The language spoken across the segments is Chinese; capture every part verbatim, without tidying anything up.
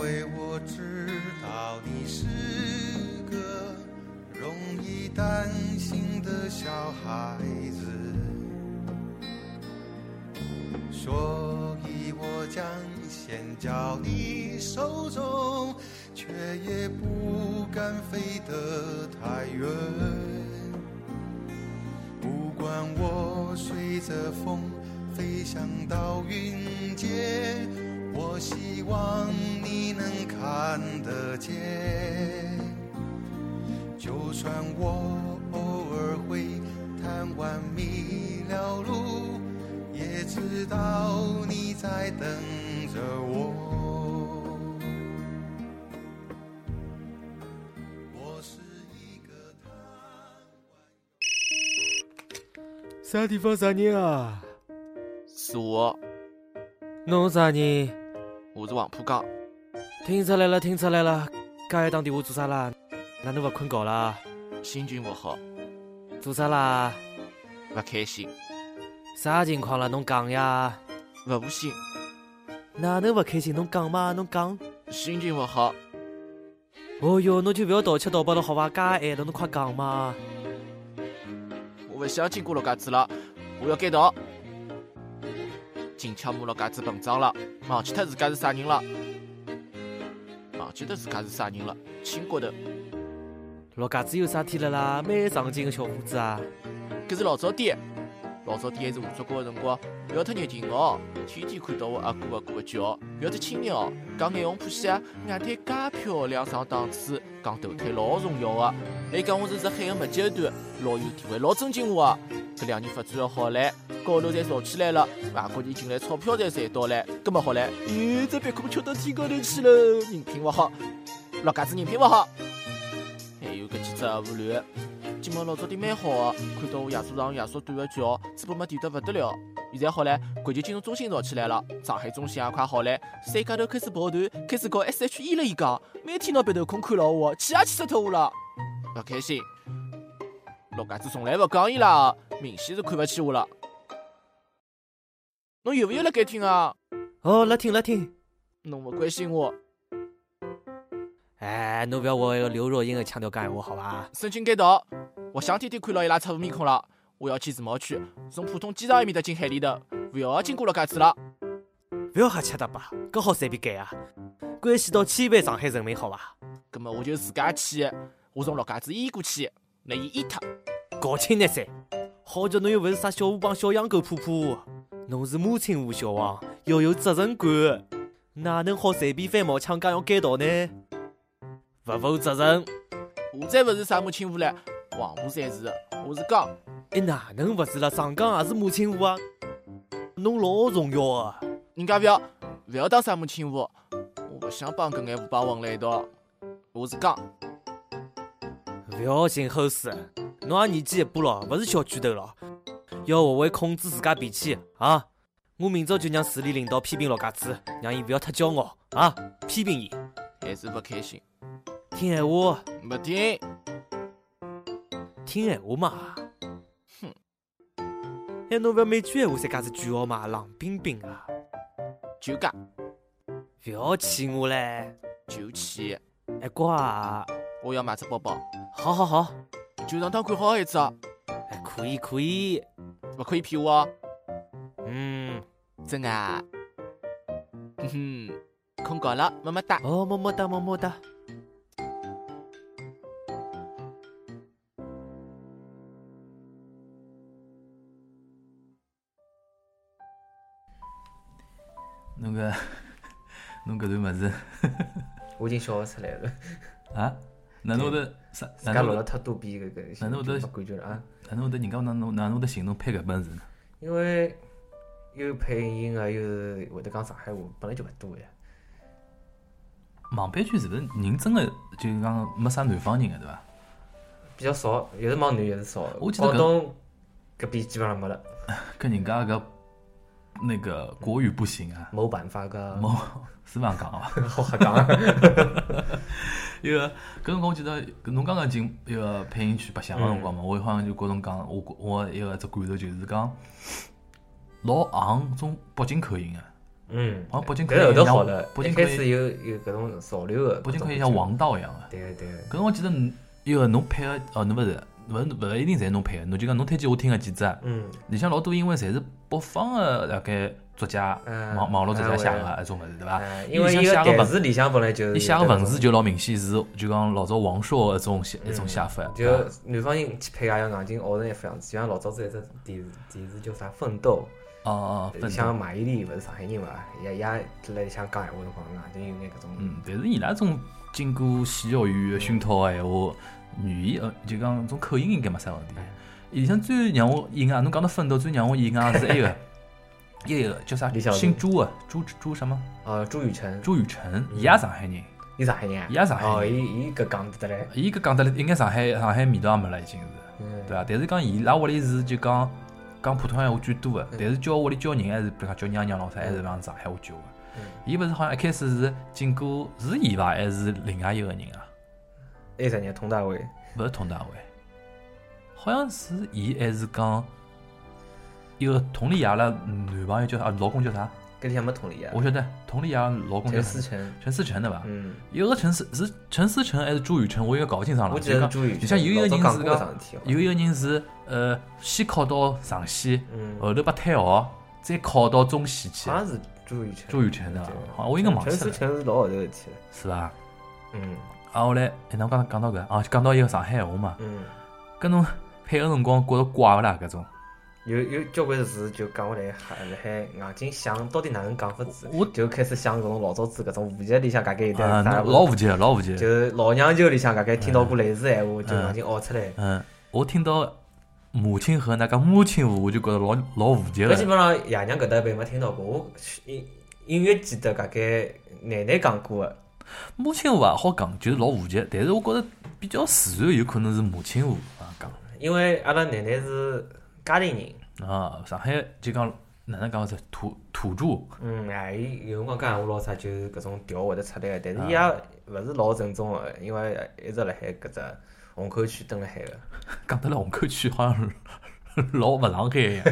为我知道你是个容易担心的小孩子，所以我将线交你手中，却也不敢飞得太远。不管我随着风飞翔到云间，我希望你能看得见。就算我偶尔会贪玩迷了路，也知道你在等着我。我是一个贪玩。 啥地方啥人啊？ 是我， 侬啥人？ 我是黄浦江。 听出来了，听出来了。搿一档电话做啥啦？哪能勿困觉啦？ 心情勿好， 做啥啦？ 勿开心， 啥情况啦？侬讲呀。 勿无心， 哪能勿开心？侬讲嘛，侬讲。 心情勿好。 哦哟，侬就勿要倒吃倒饱了，好伐？介晚了，侬快讲嘛。 我勿想经过陆家嘴了，我要改道。近腔骂陆家嘴膨胀了，忘记脱自家是啥人了，忘记脱自家是啥人了，亲骨头。 陆家嘴有啥体了啦？蛮上进个小伙子啊。 搿是老早点，老早点还是下作觉个辰光，勿要太热情哦，天天看到我阿哥阿哥个叫，勿要太亲热哦，讲眼红普西啊，外滩介漂亮，上档次，讲头胎老重要个，还讲我是只海个麦阶段，老有地位，老尊敬我个。搿两年发展个好唻，高头侪造起来了，外国人进来，钞票侪赚到唻，搿么好唻，咦，这别哭翘到天高头去了，人品勿好，陆家嘴人品勿好，还有搿几只无乱。金门老早点蛮好个，看到我爷叔长爷叔短个脚，嘴巴嘛甜得勿得了。现在好唻，环球金融中心造起来了，上海中心也快好唻，山家头开始跑团，开始搞 S H E 了。伊讲，每天拿鼻头空看牢我，气也气死脱我了，勿开心。陆家嘴从来勿讲伊拉，明显是看勿起我了。侬有勿有辣盖听啊？ 哦，辣听辣听。 侬勿关心我。 哎，侬勿要学一个刘若英的腔调讲闲话，好伐？ 申请改道，我想天天看牢伊拉出面孔了。我要去自贸区，从浦东机场埃面搭进海里头，勿要经过陆家嘴了。 勿要瞎吃搭吧，搿好随便改啊！关系到千万上海人民，好伐？ 葛末我就自家去，我从陆家嘴淹过去，拿伊淹脱。 搞清那噻，好叫侬又勿是啥小虎帮小养狗婆婆，侬是母亲湖小王，要有责任感，哪能好随便翻毛腔讲要改道呢？勿负责任。 我才勿是啥母亲湖唻，黄浦才是，我是江。 哎，哪能勿是啦？上港也是母亲湖啊，侬老重要啊！ 人家勿要勿要当啥母亲湖，我勿想帮搿眼湖帮混辣一道。我是江。 勿要寻后事，侬也年纪一把了，勿是小巨头了，要学会控制自家脾气啊！我明朝就让市里领导批评陆家嘴，让伊勿要太骄傲啊！批评伊， 还是勿开心。 听闲话， 勿听， 听闲话嘛。 哼， 哎，侬勿要每句闲话侪介是句号嘛，冷冰冰啊！ 就讲， 勿要气我唻！ 就气。 哎，乖， 我要买只包包。 好好好， 就上趟看好一只。 哎，可以可以， 勿可以骗我哦。 嗯， 真啊。哼哼，困觉了，么么哒。 哦，么么哒么么哒。 侬个，侬搿段物事， 我已经笑勿出来了。 啊？哪能会得啥？ 自家录了太多遍搿个， 哪能会得没感觉了啊？ 哪能会得人家哪能哪能会得寻侬配搿本事呢？ 因为又配音个，又是会得讲上海话，本来就勿多个呀。 网版区是勿是人真个就讲没啥南方人个对伐？ 比较少，越是网南越是少。 我记得搿广东搿边基本上没了。 跟人家搿那个国语不行啊， 冇办法个。 冇是勿讲个伐？ 好瞎讲。 一个搿辰光我记得侬刚刚进一个配音区白相个辰光嘛，我好像就跟侬讲，我我一个只感受就是讲老昂种北京口音个， 嗯， 好像北京可搿后头以像好了，一北京可以， 开始有有搿种潮流的， 北京可以像王道一样的。 对个对个， 搿辰光记得侬一个侬配个哦，侬勿是勿是勿一定侪侬配个，侬就讲侬推荐我听个几只， 嗯， 里向老多因为侪是北方个大概作家嗯网网络作家写嗯个一种物事，对伐？ 哎因为伊个台词里向本来就伊写个文字就老明显是就讲老早王朔一种写一种写法， 就南方人去配也要硬劲熬成一副样子，就像老早子一只电视电视叫啥《奋斗》。 哦哦，奋斗像马伊琍勿是上海人嘛，也也辣里向讲闲话辰光，硬劲有眼搿种。 嗯，但是伊拉种经过洗教育熏陶个闲话，语言呃就讲种口音应该没啥问题。里向最让我意外，侬讲到奋斗最让我意外是埃个，一个叫啥？姓朱个朱朱什么？ 呃，朱雨辰。 朱雨辰，伊也上海人。 伊上海人。 伊也上海人。 哦，伊伊搿讲得来。 伊搿讲得来，应该上海上海味道也没了，已经是，对伐？但是讲伊拉屋里是就讲。讲普通闲话居多个，但是叫屋里叫人还是比如讲叫娘娘咾啥，还是讲上海话叫个。伊勿是好像一开始是经过是伊伐，还是另外一个人啊？ 埃只人佟大为， 勿是佟大为，好像是伊还是讲一个佟丽娅拉男朋友叫啥？老公叫啥？ 搿里向没佟丽娅。 我晓得佟丽娅老公叫陈思诚。 陈思诚对伐？ 嗯。 有个陈思是陈思诚还是朱雨辰？我应该搞不清爽了。 我记得朱雨辰。 就像有一个人是讲， 有一个人是呃先考到上戏， 嗯、 后头被退学，再考到中戏去。 好像是朱雨辰。 朱雨辰的，好像我应该忘记了。 陈思诚是老后头事体了。 是伐？ 嗯。 啊，后来，哎，侬刚刚讲到搿，啊，讲到一个上海话嘛。 嗯。 搿侬配个辰光觉着怪勿啦？搿种。 有有交关字就讲下来，还辣海硬劲想到底哪能讲法子， 我就开始想搿种老早子搿种户籍里向大概有点啥。老户籍，老户籍。 就是老娘舅里向大概听到过类似闲话，就硬劲学出来。 嗯，我听到母亲河那讲母亲话，我就觉着老老户籍了。 搿基本上爷娘搿搭一辈没听到过，我隐隐约记得大概奶奶讲过个。 母亲话好讲，就是老户籍，但是我觉着比较自然，有可能是母亲话啊讲。 因为阿拉奶奶是嘉定人。 啊，上海就讲哪能讲是土土著。 嗯，哎，伊有辰光讲闲话老啥，就是搿种调会得出来，但是伊也勿是老正宗个，因为一直辣海搿只虹口区蹲辣海个。 讲得来虹口区好像老勿上海一样。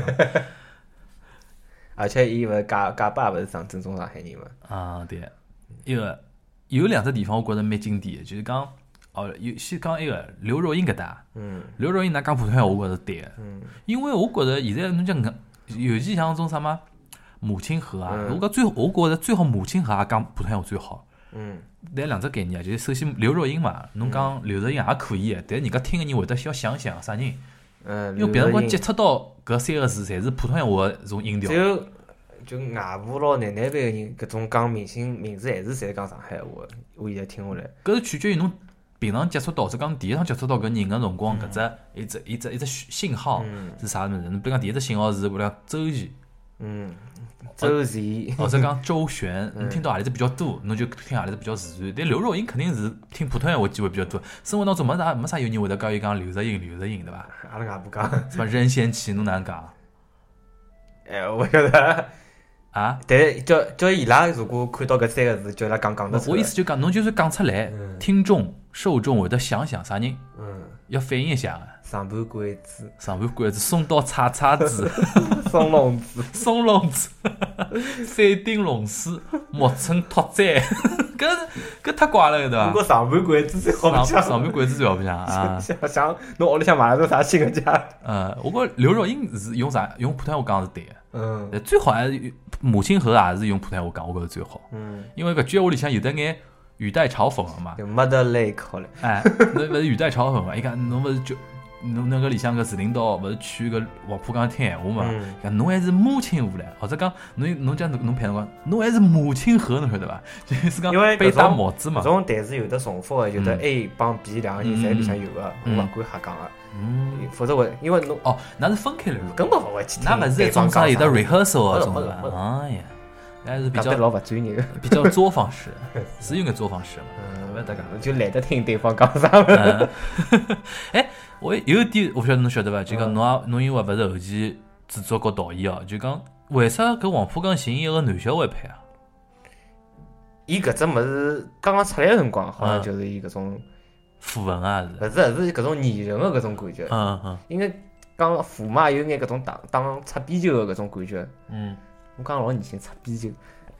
而且伊勿是家家爸勿是上正宗上海人嘛。 啊，对，一个有两只地方我觉着蛮经典个，就是讲。哦，有先讲一个刘若英搿搭， 嗯， 刘若英㑚讲普通闲话，我觉着对个， 嗯， 因为我觉着现在侬讲尤其像种啥么母亲河啊， 嗯、 我讲最我觉着最好母亲河也讲普通闲话最好， 嗯， 但两只概念啊，就是首先刘若英嘛，侬讲刘若英也可以个，但人家听个人会得需要想想啥人， 嗯， 因为别辰光接触到搿三个字，侪是普通闲话个种音调。 只有就外婆咯、奶奶辈个人，搿种讲明星名字还是侪讲上海话，我现在听下来， 搿是取决于侬。平常接触到，者讲第一趟接触到搿人个辰光，搿只一只一只一只信号是啥物事？侬比如讲第一只信号是比如讲周琦， 嗯，周琦， 或者讲周璇，侬听到何里只比较多，侬就听何里只比较自然。但刘若英肯定是听普通闲话机会比较多，生活当中没啥没啥有人会得教伊讲刘若英刘若英对伐？ 阿拉外婆讲什么任贤齐，侬哪能讲？ 哎，我晓得。 啊！ 但叫叫伊拉如果看到搿三个字，叫伊拉讲讲得出来。 我意思就讲，侬就算讲出来， 嗯、 听众受众会得想想啥人， 嗯， 要反应一下个。 上盘鬼子， 上盘鬼子，松刀叉叉子， 松笼子， 松笼子，反丁龙狮，木村拓哉，搿搿太怪了，对伐？ 不过上盘鬼子最好白相， 上盘鬼子最好白相啊！ 想想侬屋里向买了种啥新个家？ 呃，我觉刘若英是用啥用普通话讲是对个， 嗯， 最好还是母亲河也是用普通话讲，我觉着最好， 嗯， 因为搿句话里向有得眼语带嘲讽个嘛， 就没得来口了， 哎，那勿是语带嘲讽嘛？伊讲侬勿是就。侬那个里向个市领导勿是去个黄浦江听闲话嘛？讲侬还是母亲河唻，或者讲侬侬讲侬配辰光，侬还是母亲河，侬晓得伐？就是讲被打帽子嘛。 搿种台词有的重复个，有的 A 帮 B 两个人侪里向有个，我勿管瞎讲个。嗯，否则我因为侬哦，那是分开了， 根本勿会去听。 那勿是一种啥有的 rehearsal 啊种的。哎呀，还是比较老勿专业， 比较作坊式，是有眼作坊式嘛。 嗯，大家就懒得听对方讲啥么。哎。我有一点，我晓得侬晓得伐？就讲侬也侬因为勿是后期制作和导演哦，就讲为啥搿黄浦江寻一个男小孩配啊？ 伊搿只物事刚刚出来个辰光，好像就是伊搿种腐文啊， 是？勿是，是搿种拟人个搿种感觉。 嗯嗯。 应该讲腐嘛，有眼搿种打打擦边球个搿种感觉。 嗯。 我讲老年轻，擦边球。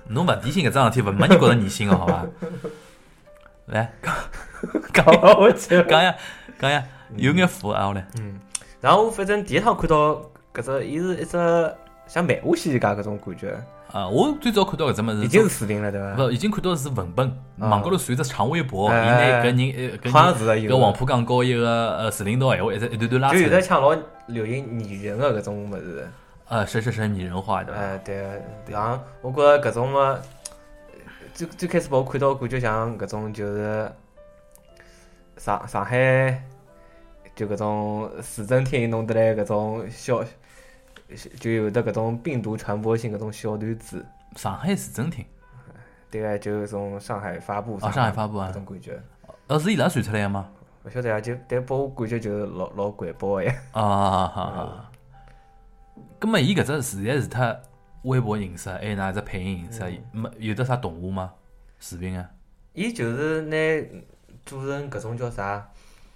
侬勿提醒搿桩事体，勿没人觉着恶心个，好伐？来，讲讲我去， 讲呀讲呀，有眼符啊，我来。 嗯，然后我反正第一趟看到搿只，伊是一只像漫画世界搿种感觉， 啊，我最早看到搿只物事， 已经是视频了对伐？ 勿已经看到是文本，网高头传只长微博，伊哎拿搿人呃搿好像是的有搿黄浦江高一个呃市领导闲话一直一段段拉就有出来。 的像老流行拟人的搿种物事， 呃，是是是拟人化的。 哎对，然后我觉着搿种嘛，最最开始把我看到感觉像搿种就是上上海就搿种市政厅弄得来搿种小，就有的搿种病毒传播性搿种小段子， 上海市政厅， 对个，就从上海发布哦，上海发布啊搿，种感觉。 呃，是伊拉传出来的吗？ 勿晓得啊，就但拨我感觉就是老老环保个呀。 啊哈哈。咁么，伊搿只自然除脱微博形式，还有哪只配音形式？没有得啥动画吗？视频啊？ 伊就是拿做成搿种叫啥？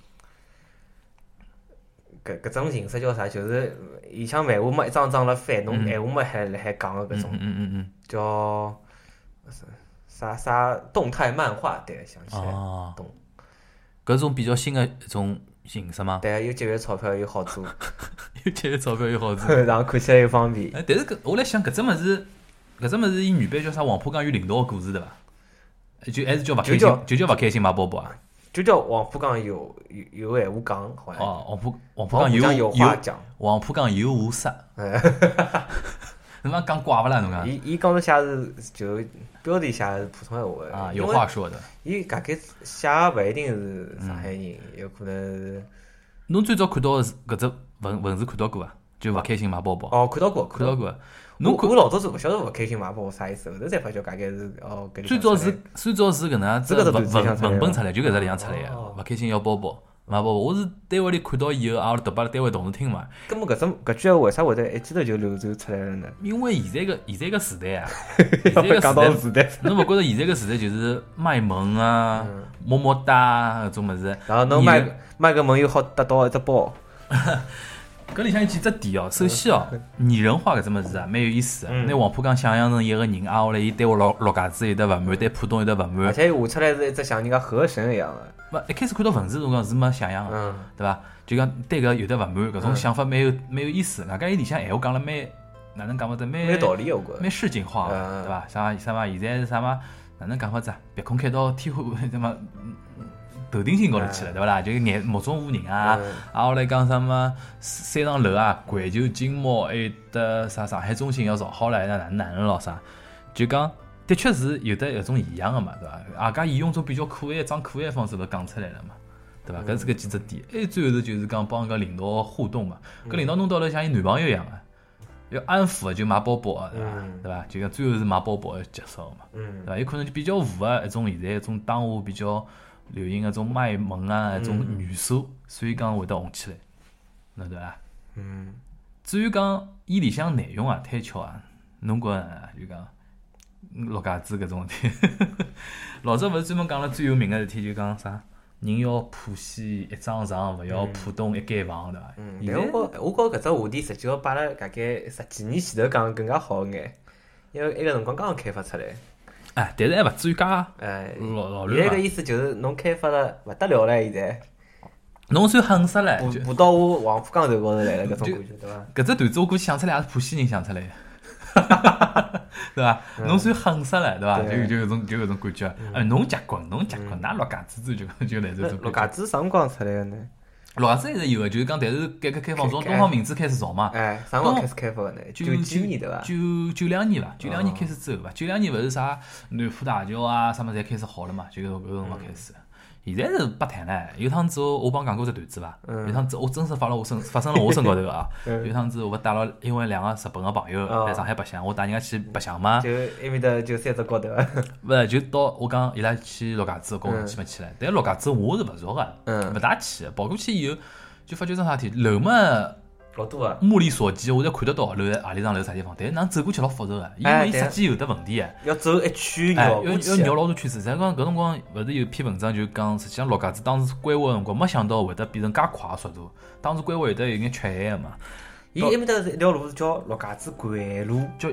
搿搿种形式叫啥？就是伊像漫画嘛，一张张辣翻，侬闲话嘛还辣海讲个搿种嗯嗯嗯嗯叫啥啥动态漫画，对，想起嗯。 来， 哦。 懂。 搿种比较新的一种形式吗？ 对，又节约钞票又好做， 又节约钞票又好做。 然后看起来又方便。 哎，但是搿我来想，搿只物事，搿只物事伊原版叫啥？黄浦江与领导个故事对伐？就还是叫勿开就叫心，就叫勿开心买包包啊？ 就叫黄浦江有有有闲话讲，好像。 哦，黄浦黄浦黄浦江江有有有话讲。 黄浦江有无杀？侬讲讲怪勿啦？侬讲伊伊刚才写是就标题写的是普通闲话的啊，有话。说的。 因为伊大概写的勿一定是上海人，有可能是侬最早看到的是搿只文文字看到过伐？就勿开心买包包， 哦看到过看到。过。侬看我我老早是勿晓得勿开心买包啥意思，后头才发觉大概是哦搿里向最早出来是最早是搿能样子这个文文是段子里向出来的文本出来，就搿只里向出来个哦， 勿开心要包包买包包。我是单位里看到以后，啊，我读拨单位同事听嘛。 根本搿种搿句闲话为啥会得一记头就流传出来了呢？ 因为现在个现在个时代啊，现在个讲到时时代， 代， 侬勿觉着现在个时代就是卖萌啊、么么哒啊搿种物事。 然后侬卖卖个萌又好得到一只包， 搿里向有几只点哦。首先哦，拟人化搿只物事啊，蛮有意思的。拿黄浦江想象成一个人啊，后来伊单位落落架子有得勿满，对浦东有得勿而满。 且画出来是一只像人家河神一样的。 勿一开始看到文字辰光是没想象个， 嗯对伐？就讲对搿有得勿满，搿种想法蛮有蛮有意思。外加伊里向闲话讲了蛮哪能讲法子，蛮蛮有道理的，我觉着。 蛮市井化的， 嗯对伐？啥啥嘛，现在是啥嘛？哪能讲法子啊？鼻孔开到天花对伐？头顶心高头去了，对勿啦？就眼目中无人啊！ 嗯啊，后来讲啥么三层楼啊，环球金茂还有得啥上海中心要造好了，那哪能哪能咯啥？就讲的确是有得一种异样个嘛，对伐？啊，家以用种比较可爱、装可爱方式勿讲出来了嘛，对伐？搿是搿几只点。还有最后头就是讲帮搿领导互动嘛，搿领导弄到了像伊男朋友一样个。要安抚的就买包包个，对伐？ 嗯对伐？就讲最后是买包包结束个嘛， 嗯对伐？有可能就比较符合一种现在一种当下比较流行个种卖萌啊，一种元素，所以讲会得红起来，侬对伐？ 嗯， 至于讲伊里向内容啊、推敲啊，侬觉着呢就讲落架子搿种事体，老早勿是专门讲了最有名个事体，就讲啥人要普西一张床，勿要浦东一间房，对伐？ 嗯， 现在但我觉我觉搿只话题实际要摆辣大概十几年前头讲更加好眼，因为埃个辰光刚刚开发出来。 哎，但是还勿至于介哎， 老老现在乱伐？ 个意思就是侬开发了勿得了唻，现在侬算狠死了，就爬爬到我黄浦江头高头来了，搿种就感觉对伐？ 搿只段子我估计想出来也是浦西人想出来的，对伐？侬算狠死了，对伐？就对就搿种就搿种感觉，哎，侬结棍，侬结棍，㑚落架子就就就来这种陆感觉。 家嘴啥辰光出来个呢？ 落架子还是有个，就是讲，但是改革开放从开东方明珠开始造嘛， 哎，啥辰光开始开发个呢？九几年对伐？ 九九两年伐，九两年开始之后伐，九两年勿是啥南浦大桥啊，啥么侪开始好了嘛，就搿搿辰光开始。现在是八谈唻，有趟子我帮讲过只段子伐，有趟子我真实发了我身发生了我身高头个啊，有趟子我带了因为两个日本个朋友来上海白相，我带人家去白相嘛， 就埃面搭就三只高头， 勿是就到我讲伊拉去陆家嘴，跟我去没去唻，但陆家嘴我是勿熟个， 嗯勿大去的，跑过去以后就发觉桩啥事体，楼嘛老多个。 目力所及，我侪看得到楼在何里幢楼啥地方，但是哪能走过去老复杂个，因为伊设计有得问题个。 要走一圈哎，要绕过去要绕老多圈子。实际讲搿辰光勿是有篇文章就讲，实际上陆家嘴当时规划个辰光，没想到会得变成介快个速度。当时规划有得有眼缺陷个嘛， 伊埃面搭是一条路是叫陆家嘴环路， 叫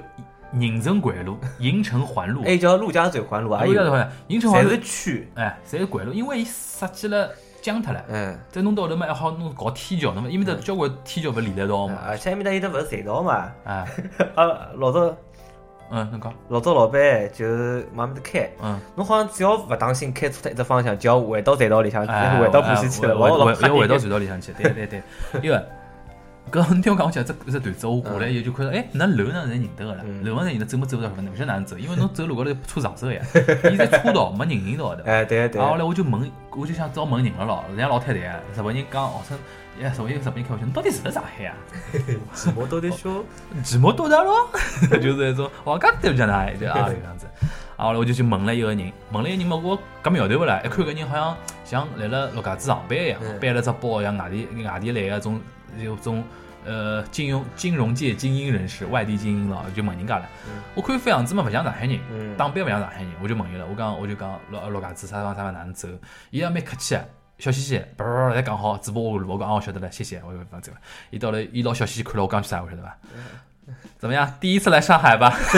宁城环路、银城环路， 还叫陆家嘴环路啊， 陆家嘴环路、银城环路侪是区， 哎，侪是环路，因为伊设计了僵脱了。 嗯， 再弄到后头嘛，还好弄搞天桥，那么因为搭交关天桥勿连得一道嘛。 而且埃面搭有得勿是隧道嘛， 哎， 啊，老早嗯，侬讲， 老早老板就是往埃面搭开， 嗯， 侬好像只要勿当心开错脱一只方向，就要回到隧道里向， 哎， 回到浦西去了， 回老老回要回到隧道里向去，对对对，因为。搿侬听我讲，我讲只只段子，我下来以后就看到，哎，那楼上侪认得个啦，楼上侪认得，走没走到搿能，勿晓得哪能走，因为侬走路高头车上手呀，伊在车道没人行道的。 哎，对对。 啊，后来我就问，我就想找问人了咯，人家老太太，日本人讲号称，哎，日本人日本人开玩笑，侬到底是勿是上海啊？ 寂寞到底说， 寂寞多大咯？就是那种，我讲对不讲哪，就啊这样子。啊，后来我就去问了一个人，问了一个人嘛，我夹苗头勿啦，一看搿人好像像来了陆家嘴上班一样，背了只包，像外地外地来个种有种呃金融金融界精英人士，外地精英咯，就问人家了。我看副样子嘛，勿像上海人，打扮勿像上海人，我就问伊了，我讲我就讲陆陆家嘴啥地方啥地方哪能走，伊也蛮客气个。小嘻嘻，叭叭叭来讲好，嘴巴下路，我讲哦，晓得了，谢谢，我就放走了。伊到了，伊老小嘻嘻看了我讲句啥，我晓得伐？怎么样？第一次来上海吧？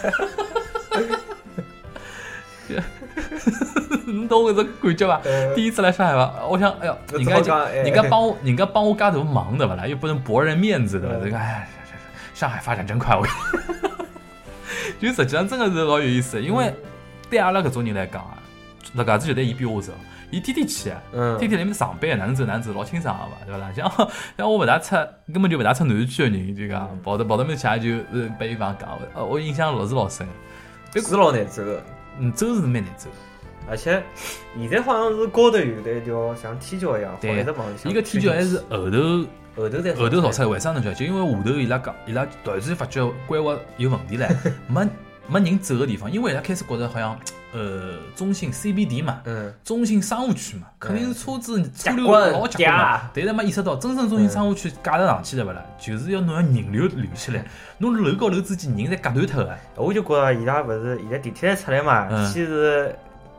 你懂我这感觉吧？第一次来上海吧？我想，哎呀，人家人家帮我，人家帮我干多忙的吧啦，又不能驳人面子的，这个哎，上海发展真快，我。就实际上真的是老有意思，因为对阿拉搿种人来讲啊，陆家嘴就对伊比我熟。伊天天去，天天来面上班，哪能走哪能走，老清爽个嘛，对伐啦？像像我勿大出，根本就勿大出南区个人，就讲跑到跑到面去，就呃被一帮讲，呃，我印象老是老深。 是老难走个， 嗯，走是蛮难走。 而且现在好像是高头有得条像天桥一样，好一直往里向。 伊个天桥还是后头后头再后头造出来，为啥侬晓得？就因为下头伊拉讲，伊拉突然间发觉规划有问题唻，没没人走个地方，因为伊拉开始觉着好像。呃，中信 C B D 嘛，嗯，中信商务区嘛，肯定是车子车流老结棍嘛。但是没意识到，真正中信商务区架得上去的勿啦，就是要侬要人流流起来，侬楼高楼之间人侪夹断脱个。 我就觉着伊拉勿是现在地铁出来嘛，先是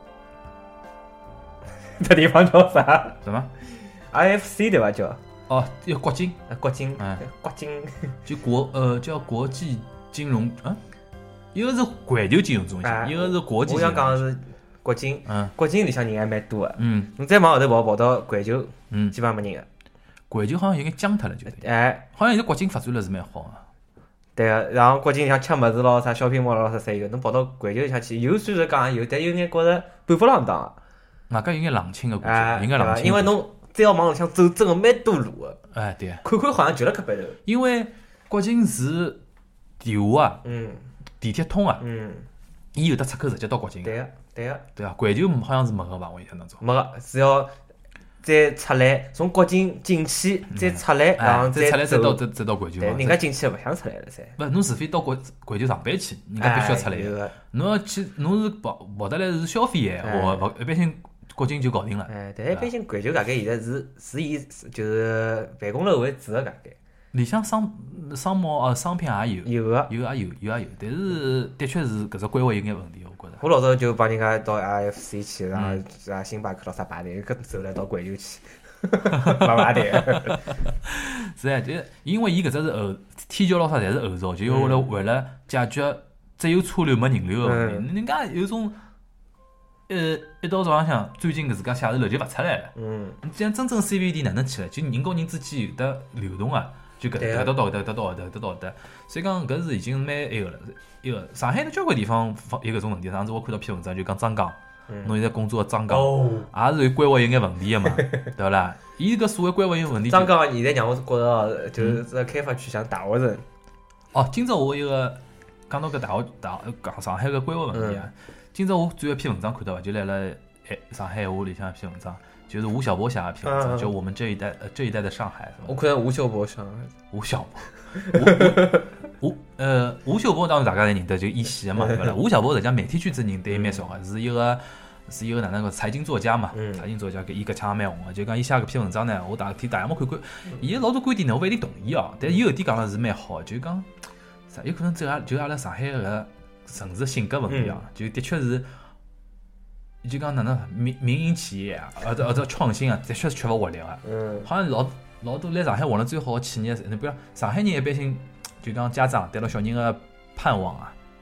这地方叫啥？ 什么 ？I F C 对伐？叫哦，叫国金， 国金， 嗯， 国金就国呃叫国际金融啊。一个是环球金融中心， 哎、 一个是国际金融中心。 我想讲的是国金， 嗯， 国金里向人还蛮多的， 嗯， 侬再往后头跑，跑到环球， 嗯， 基本上没人了。 环球好像有眼僵脱了，就哎， 好像现在国金发展了是蛮好啊。 对个，然后国金里向吃物事咯，啥小品毛咯，啥侪有。侬跑到环球里向去，有虽然讲有，但有眼觉着半不浪当。 外加有眼冷清个感觉， 应该冷清。 因为侬再要往里向走，真个蛮多路个。 哎，对。 看看好像就辣搿边头。 因为国金是电话啊， 嗯。 地铁通啊， 嗯， 伊有得出口直接到国境。 对个，对个， 对啊，环球好像是没个吧？我印象当中没个，是要再出来，从国境进去，再出来，然后再出来再到再再到环球。 对，人家进去勿想出来了噻。 不，侬除非到国环球上班去，人家必须要出来个。 侬要去，侬是跑跑得来是消费闲话，勿一般性国境就搞定了。 哎，但一般性环球大概现在是是以就是办公楼为主个大概。 里向商商贸呃商品也有， 有个有也有有也有，但是的确是搿只规划有眼问题，我觉着。 我老早就帮人家到 I F C 去，然后啊星巴克咯啥排队，搿走了到环球去，勿排队。 是啊，就因为伊搿只是后天桥咯啥侪是后造，就为了为了解决只有车流没人流个问题。人家有种呃一到早浪向，最近搿自家写字楼就勿出来了。 嗯， 你既然真正 C B D 哪能起来？就人和人之间有得流动啊。就搿搿搭到搿搭，搿搭到搿搭，搿搭到搿搭，所以讲搿是已经蛮埃个了。一个上海的交关地方有搿种问题。上次我看到篇文章就讲张江，侬现在工作的张江，也是有规划有眼问题个嘛，对勿啦？伊搿所谓规划有问题， 张江现在让我觉着就是开发区像大学城。 哦，今朝我一个讲到搿大学大讲上海个规划问题啊，今朝我转一篇文章看到伐？就来了哎上海话里向一篇文章。就是吴晓波写的篇文章，就我们这一代呃这一代的上海。 我看吴晓波上吴晓波，吴呃吴晓波当然大家侪认得，就一席嘛，对伐啦？吴晓波实际上媒体圈子人对伊蛮熟个，是一个是一个哪能个财经作家嘛，财经作家搿伊搿腔蛮红个，就讲伊写搿篇文章呢，我大替大家冇看看，伊老多观点呢，我勿一定同意哦，但伊有点讲了是蛮好，就讲啥有可能就阿就阿拉上海个城市性格问题啊，就的确是。就讲哪能民民营企业啊，或者或者创新啊，的确是缺乏活力啊。嗯，好像老老多来上海混了最好的企业，你比如上海人一般性就讲家长对牢小人的盼望啊，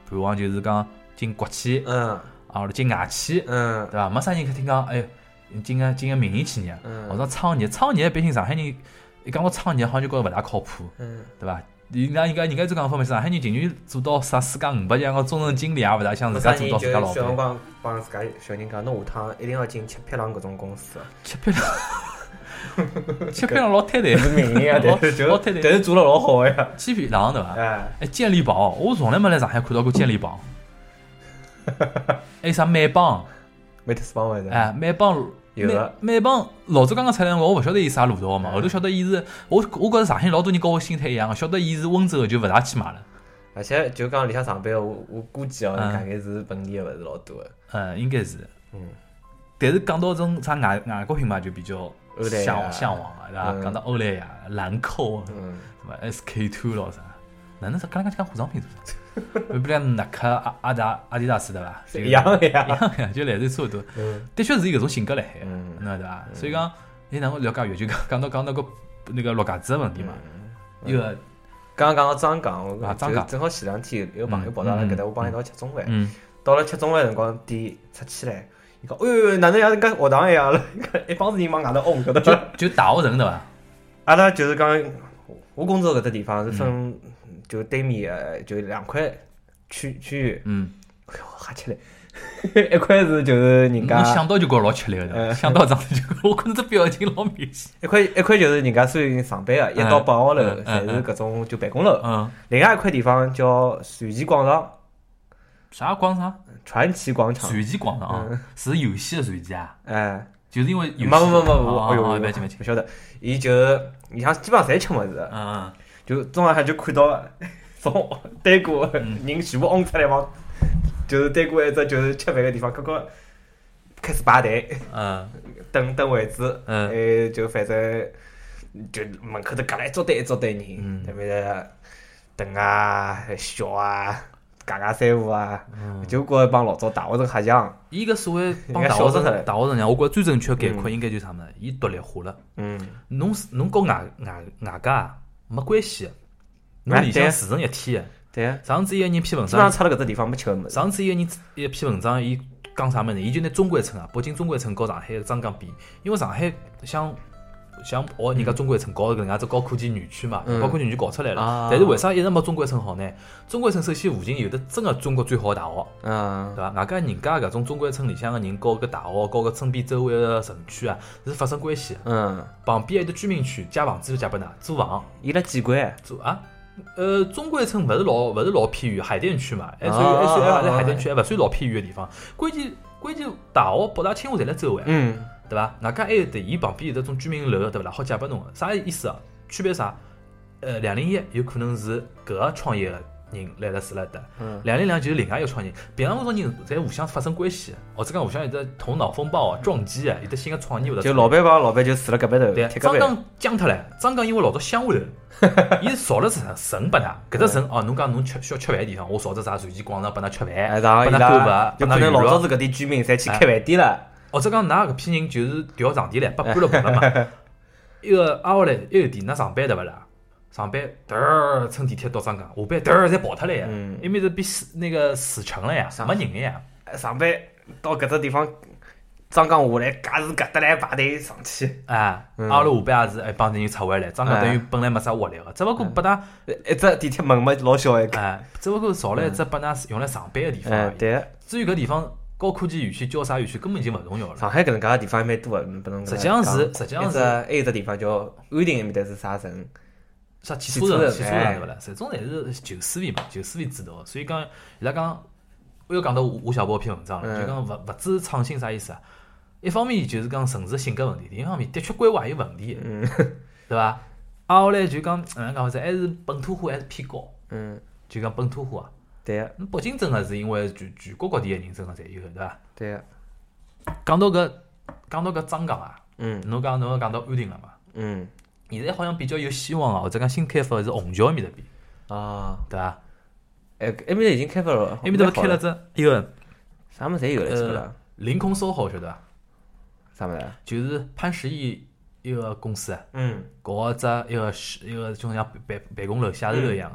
盼望就是讲进国企， 嗯啊或者进外企， 嗯对伐？没啥人去听讲，哎，进个进个民营企业， 嗯或者创业，创业毕竟上海人一讲到创业，好像就觉着勿大靠谱， 嗯， 对伐？人家人家人家就讲方面，上海人情愿做到啥世界五百强个中层经理，也勿大想自家做到自家老小辰板。 光帮自家小人讲，侬下趟一定要进七匹狼搿种公司。 七匹狼，七匹狼老摊台， 是民营啊，但是就老摊台但是做了老好个呀。 七匹狼对伐？ 哎， 哎，健力宝，我从来没来上海看到过健力宝。还有啥美邦？ 美特斯邦会的。 哎，美邦美有的美邦老早刚刚出来，我勿晓得伊啥路道嘛，后头晓得伊是我我觉着上海老多人跟我心态一样个，晓得伊是温州个就勿大去买了。 而且就讲里向上班，我我估计哦， 嗯大概是本地个勿是老多个。 嗯，应该是。 嗯， 但是讲到这种啥外外国品牌就比较欧莱雅向向往个，对伐？ 嗯讲到欧莱雅、兰蔻、 嗯， 什么 S K two 咯啥，哪能是刚刚讲化妆品是不是？比如耐克、阿阿达、阿迪达斯对伐？就一样个一呀。 样呀，就来自差不多。 嗯的确是有搿种性格辣海， 嗯那对伐？所以讲，哎，哪能了解越就讲讲到讲到个那个落架子个问题嘛， 嗯一个刚刚讲到张港，我啊张港就正好前两天有朋友跑到了搿搭，我帮伊一道吃中饭。 嗯到了吃中饭辰光，店出起来，伊讲：“哎呦呦，哪能像跟学堂一样了？一帮子人往外头嗡，搿就搭。 就大学城对伐？ 阿拉就是讲，我工作搿只地方是分，就对面呃，就两块区区域。 嗯， 哎呦，吓起来！一块是就是人侬家， 想到就觉着老吃力个对伐？ 嗯想到这样子就，我可能这表情老明显。 一块一块就是人家所有人上班个，一到八号楼嗯嗯侪是搿种就办公楼。 嗯， 另外一块地方叫传奇广场， 啥广场？ 传奇广场。 传奇广场啊，是游戏的传奇啊， 哎， 就是因为游戏。 没没没没， 哦哎呦， 哦，别急别急不。晓得，伊就是里向基本上侪吃物事， 嗯就中浪向就看到从对过人全部嗡出来往，就是对过一只就是吃饭个地方，各个开始排队嗯等等位置， 嗯哎，就反正就门口头隔了一桌堆一桌堆人， 嗯对面的等啊笑啊。嘎嘎三胡啊，就觉着帮老早大学生瞎像。 伊个所谓帮应该大学生小出来大学生讲，我觉着最正确概括应该就是啥物事？伊独立化了。 嗯， 侬是侬跟外外外界啊没关系的，侬哎对里向自成一体的。 对啊， 上次一个人篇文基本上章， 出了搿只地方没吃个物事。 上次一个人一篇文章，伊讲啥物事？伊就拿中关村啊，北京中关村和上海的张江比，因为上海想想学人家中关村搞搿能介只高科技园区嘛， 嗯高科技园区搞出来了啊。 但是为啥一直没中关村好呢？中关村首先附近有的真个中国最好的大学。 嗯对伐？外加人家搿种中关村里向个人，和搿大学，和搿村边周围个城区啊，是发生关系的。 嗯， 旁边还有得居民区，借房子就借拨㑚租房伊辣几关？ 租啊。呃，中关村勿是老勿是老偏远，海淀区嘛，还算啊还算还啊啊勿是海淀区，还勿算老偏远个地方。关键关键大学、北大、清华侪辣周围， 嗯对伐？外加还有得伊旁边有得种居民楼，对勿啦？好借拨侬个，啥意思啊？区别啥？呃，两零一有可能是搿个创业个人来了住辣搭， 嗯两零两就是另外一个创业，平常搿种人侪互相发生关系，或者讲互相有得头脑风暴啊、撞击啊，有得新个创意会得出来。 就老板帮老板就住辣隔壁头， 对， 贴隔壁。 张江僵脱了。张江因为老早乡下头，伊造了只城拨㑚，搿只城哦，侬讲侬吃需要吃饭地方，我造只啥传奇广场拨㑚吃哎， 饭， 然后伊拨㑚购物， 拉就拨㑚娱可能老早乐， 是搿点居民侪去开饭店了。 或者讲㑚搿批人就是调场地来，拨搬了跑了嘛。一个挨下来，一个点，㑚上班对勿啦？上班嘚儿乘地铁到张江，下班嘚儿侪跑脱了呀嗯， 因为是变死那个死城了呀，没人了呀。 上班到搿只地方，张江下来，假是搿搭来排队上去， 哎， 嗯挨了下班也是一帮人撤回来，张江等于本来没啥活力个，只不过拨㑚一只地铁门嘛老小一个。 哎，只不过造了一只拨㑚用来上班个地方而已。， 哎对， 至于搿地方高科技园区、交叉园区根本已经勿重要了。 上海搿能介个地方还蛮多个，侬不能搿能实际上是讲实际上是一只还有一只地方叫安定，埃面搭是啥城？ 啥汽车城、汽车汽车城哎城对勿啦？这种侪是旧思维嘛，旧思维主导的。所以讲，伊拉讲，我又讲到吴吴晓波篇文章了， 嗯就讲勿勿支持创新啥意思啊？一方面就是讲城市性格问题，另一方面的确规划也有问题， 嗯对伐？啊，后来就讲，哪能讲法子？还是本土化还是偏高， 嗯， 就讲本土化。 对个北京真个是因为全全国各地个人真个侪有的，对伐？ 对个， 讲到搿讲到搿张江啊， 嗯侬讲侬讲到安定了嘛？ 嗯现在好像比较有希望啊，或者讲新开发的是虹桥埃面搭边， 啊， 对伐？ 哎，埃面搭已经开发了， 埃面搭勿开了只一个啥物事侪有了，基本呃上凌空 S O H O 晓得伐？ 啥物事？ 就是潘石屹一个公司啊， 嗯搞一只一个是一个就像办办办公楼写字楼一样个，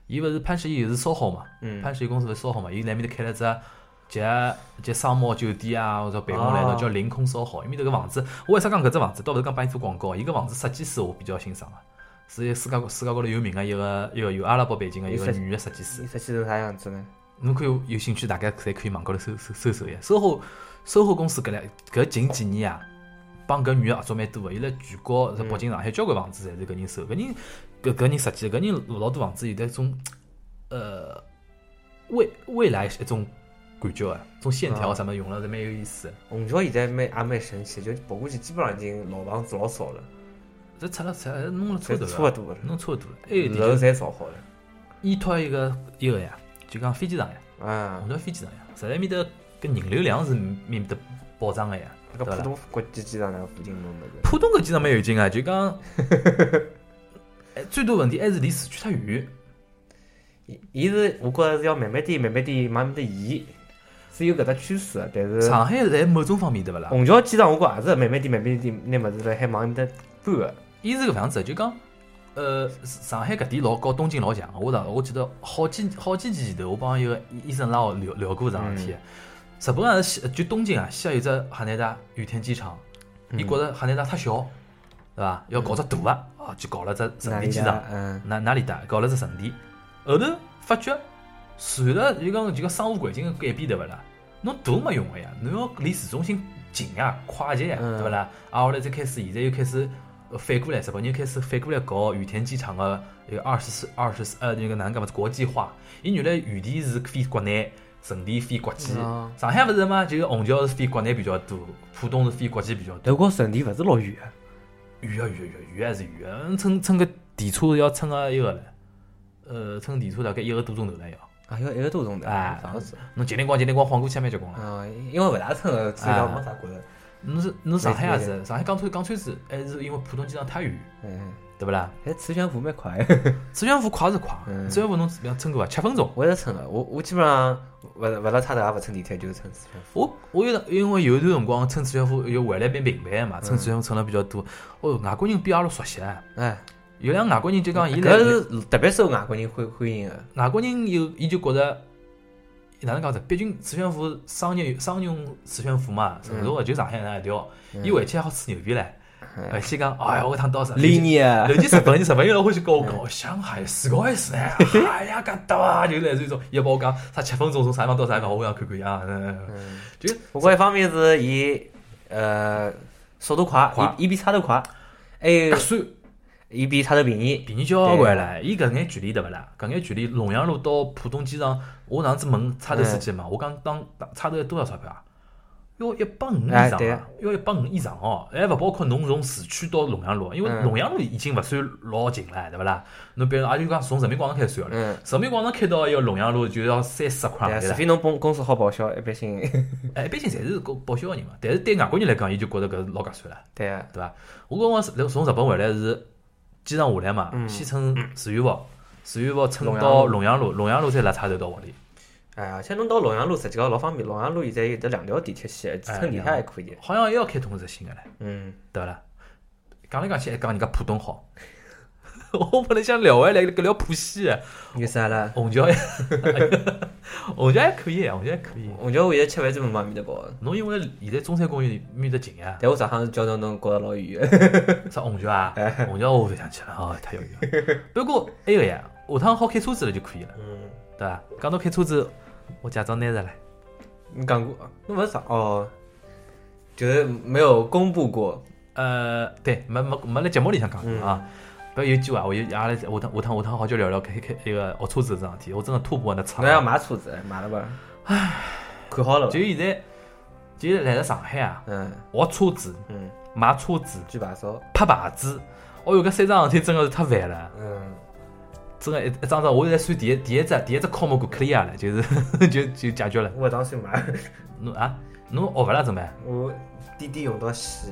伊勿是潘石屹又是烧烤嘛， 嗯潘石屹公司勿是烧烤嘛，伊来面头开了只集集商贸酒店啊，或者办公来哦头叫凌空烧烤。伊面头个房子，我为啥讲搿只房子？倒勿是讲帮伊做广告，伊个房子设计师我比较欣赏个，是一个世界世界高头有名个一个一个有阿拉伯背景个一个女个设计师伊。设计成啥样子呢？ 侬可以有兴趣，大家侪可以网高头搜搜搜搜呀。SOHO SOHO公司搿两搿近几年啊，帮搿女个合作蛮多个。伊辣全国、在北京、上海交关房子侪是搿人收。搿人搿搿人设计，搿人老多房子有得一种呃未未来一种感觉啊，种线条什么用了是蛮有意思的。 虹桥现在蛮也蛮神奇，就跑过去基本上已经老房子老少了， 这拆了拆了弄了差不多差不多了， 弄差不多了。还有一楼点侪造好了。 依托一个一个呀，就讲飞机场呀， 啊虹，桥飞机场呀，实在面搭搿人流量是面搭保障个呀。 那个浦东国际机场那个附近弄的。 浦东搿机场蛮有劲啊，就讲，哎，最多问题还是离市区太远。 伊伊是我觉着是要慢慢点、慢慢点往面搭移，是有搿只趋势的。但是上海在某种方面对勿啦？ 虹桥机场我觉也是慢慢点、慢慢点，拿物事辣海往面搭搬个。 伊是搿样子，就讲，呃，上海搿点老和东京老像。我上我记得好几好几期前头，我帮一个医生拉我聊聊过桩事体。日本啊是就东京啊，西有一只羽田大羽田机场，伊觉着羽田大太小，对伐？要搞只大个啊，就搞了只成田机场。 嗯， 哪哪里搭搞了只成田，后头发觉随着就讲就讲生活环境的改变对勿啦？侬大没用个呀，侬要离市中心近呀、快捷呀， 嗯对勿啦？啊，后来再开始，现在又开始呃反过来，日本人开始反过来搞羽田机场个一个二十四、二十四呃那个哪能讲嘛？国际化。伊原来羽田是飞国内，成田飞国际。 哦上海勿是嘛？就是虹桥是飞国内比较多，浦东是飞国际比较多。 但我成田勿是老远啊。 远啊远啊远还是远啊！乘乘个电车要乘个一个唻，呃，乘电车大概一个多钟头了要。 啊，要一个多钟头。 哎房子。 侬吉林光吉林光晃过去也蛮结棍了。 啊，因为勿大乘个，所以讲没啥觉着。 侬是侬上海也没是，上海讲穿讲穿子还是因为浦东机场太远， 嗯， 对勿啦？ 哎，磁悬浮蛮快。 磁悬浮快是快， 嗯磁悬浮侬怎么样乘过啊？七分钟。 我也是乘个，我我基本上勿勿辣差头也勿乘地铁，就是乘磁悬浮。 我我有因为有一段辰光乘磁悬浮又回来变频繁嘛，乘磁悬浮乘了比较多。哦，外国人比阿拉熟悉啊。 哎， 有两外国人就讲伊来搿是特别受外国人欢欢迎个。 外国人有伊就觉着。哪能讲子？毕竟磁悬浮商业商用磁悬浮嘛，成熟个就上海那一条。伊回去还好吹牛逼唻，回去讲，哎呀，我一趟到日零年， 尤其日本人，日本人老欢喜跟我讲，上海すごいっすね，哎呀，搿搭啊，就类似于种，伊帮我讲啥七分钟从啥地方到啥地方，我想看看呀，就不过一方面是伊呃速度快，伊伊比差头快，还有合算伊比差头便宜， 便宜交关唻。伊搿眼距离对勿啦？搿眼距离，龙阳路到浦东机场，我上次问差头司机嘛，我讲当差头多少钞票啊？要一百五以上啊，要一百五以上哦，还勿包括侬从市区到龙阳路，因为龙阳路已经勿算老近了，对勿啦？侬比如也就讲从人民广场开始算了，人民广场开到一个龙阳路就要三四十块钿了。 除非侬公公司好报销，一般性， 哎，一般性侪是报销个人嘛。但是对外国人来讲，伊就觉着搿老合算了， 对啊， 对伐？我辰光从日本回来是机场下来嘛，先乘自由服，自由服乘到龙阳路，龙阳路再拉差头到屋里。 哎，而且侬到龙阳路实际高老方便，龙阳路现在有得两条地铁线，乘地铁还可以。 好像又要开通只新个唻， 嗯， 对勿啦？讲来讲去还讲人家浦东好，我本来想聊回来搿聊浦西个， 有啥啦？ 虹桥，虹桥还可以，虹桥还可以。 虹桥我现在吃饭专门往面搭跑。 侬因为现在中山公园面搭近呀， 但我上趟交通侬觉着老远个。 啥虹桥啊？虹桥我勿想去了，哦，太遥远了。不过还有呀，下趟好开车子了就可以了， 嗯， 对伐？讲到开车子。我驾照拿着了， 你讲过，侬勿是上哦，就是没有公布过。 呃，对，没没没辣节目里向讲过啊。不要有机会，我有阿拉下趟下趟下趟好就聊聊开开那个学车子这桩事体。我真的吐不完的槽。 侬要买车子，买了伐？唉，看好了。 就现在，就来了上海啊， 嗯， 学车子， 嗯， 买车子， 举牌照， 拍牌子。哦哟，搿三桩事体真的是太烦了。 嗯。 真个一一张张，我现在算第一第一只第一只科目过 clear 了，就是就就解决了。 我打算买。 侬啊，侬学勿啦？怎么？ 我滴滴用到死。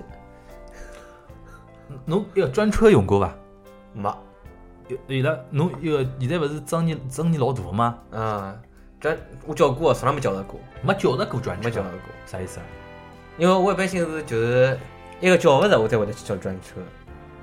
侬一个专车用过伐？ 没。 有伊拉侬一个现在勿是争议争议老大吗？ 嗯，专我叫过，从来没叫着过。 没叫着过专车。 没叫着过。 啥意思啊？ 因为我一般性是就是一个叫勿着，我才会得去叫专车。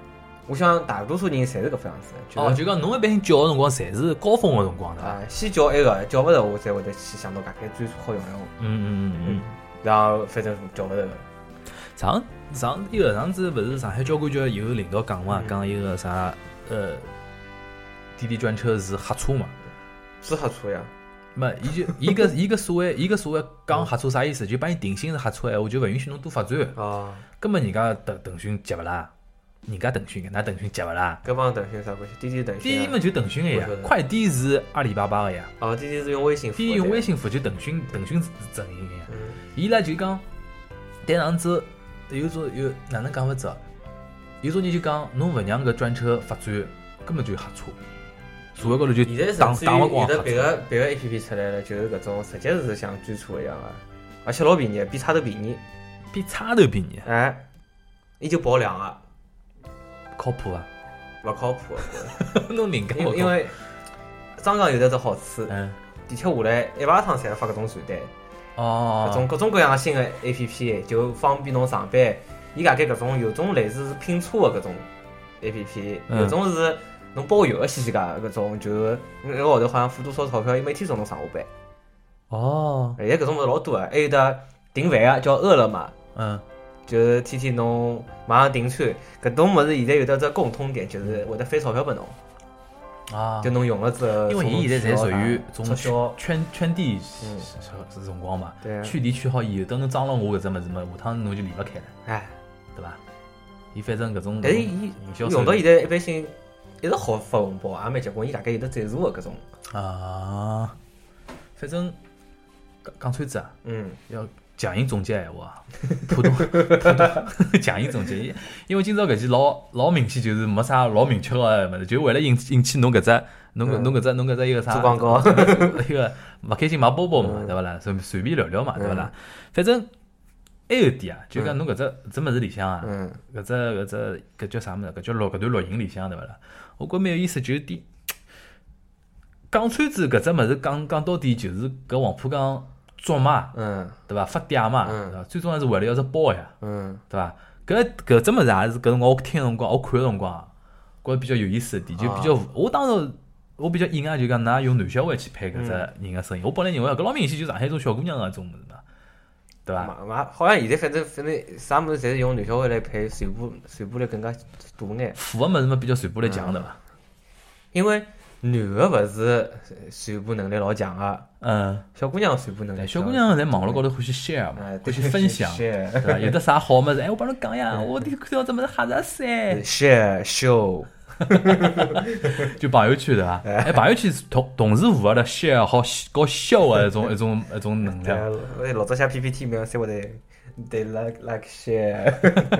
我想大多数人侪是搿副样子。就哦，就讲侬一般性叫个辰光，侪是高峰个辰光的。 啊，先叫一个，叫勿着我才会得去想到搿该最好用闲话。 嗯嗯嗯嗯。 然后反正叫勿着个。 上上一个上次勿是上海交管局有领导讲嘛，讲一个啥呃，滴滴专车是黑车嘛？ 是黑车呀。 没，伊就伊个伊个所谓伊个所谓讲黑车啥意思？就把你定性是黑车闲话，就勿允许侬多发展。 哦。 根本人家腾腾讯接勿啦？人家腾讯，㑚腾讯接勿啦？ 搿帮腾讯啥关系？滴滴腾讯。 滴滴嘛就腾讯个呀，快滴是阿里巴巴个呀。 哦，滴滴是用微信付。 滴滴用微信付就腾讯腾讯阵营个呀。伊拉就讲，但上次有种有哪能讲法子？有种人就讲，侬勿让搿专车发展，根本就是黑车。社会高头就打打勿光黑车。 现在别个别个 A P P 出来了，就是搿种直接是像专车一样个，而且老便宜，比差头便宜。 比差头便宜？ 哎，伊就保两个。 靠谱啊？ 勿靠谱。 侬人家因因为张江有得只好处， 嗯， 地铁下来一排趟侪发搿种传单。 哦。 搿种各种各样新的 A P P 就方便侬上班。伊大概搿种有种类似是拼车的搿种 A P P， 有种是侬包邮的西西家搿种，就一个号头好像付多少钞票，伊每天送侬上下班。 哦。 现在搿种物事老多个，还有得订饭个叫饿了么， 嗯， 就是天天侬马上订餐，搿种物事现在有得只共通点，就是会得返钞票拨侬。 啊， 就侬用了之后， 因为伊现在侪属于种圈圈圈地是辰光嘛，圈地圈好以后，等侬装了我搿只物事嘛，下趟侬就离勿开了， 哎， 对伐？伊反正搿种， 但是伊用到现在一般性一直好发红包，也蛮结棍，伊大概有得赞助个搿种啊。反正讲讲穿子啊， 嗯， 要强行总结闲话，普通普通强行总结，因为今朝搿期老老明显，就是没啥老明确个物事，就为了引引起侬搿只侬搿侬搿只侬搿只一个啥做广告， 一个勿开心买包包嘛，对勿啦？随随便聊聊嘛，对勿啦？反正还有点啊，就讲侬搿只只物事里向啊，搿只搿只搿叫啥物事？搿叫录搿段录音里向对勿啦？我觉蛮有意思，就是点讲穿子搿只物事讲讲到底就是搿黄浦江。作嘛， 嗯， 对伐？发嗲嘛，对伐？最终还是为了要只包呀， 嗯， 对伐？搿搿只物事也是搿辰光我听个辰光，我看个辰光，觉着比较有意思的点，就比较我当时我比较意外，就讲㑚用男小孩去配搿只人个声音，我本来认为搿老明显就上海种小姑娘个种物事嘛，对伐？ 嘛嘛，好像现在反正反正啥物事侪是用男小孩来配，传播传播力更加大眼。 副个物事嘛比较传播力强，对伐？ 因为男个勿是传播能力老强个， 嗯， 小姑娘传播能力， 小姑娘在网络高头欢喜 share 嘛，欢喜分享，对伐？有的啥好物事，哎，我帮侬讲呀，我看到这物事吓着噻 ，share show， 就朋友圈对伐？哎，朋友圈同同时符合了 share 好搞笑个一种一种一种能量。 我老早写 P P T 面，侪会得得 like like share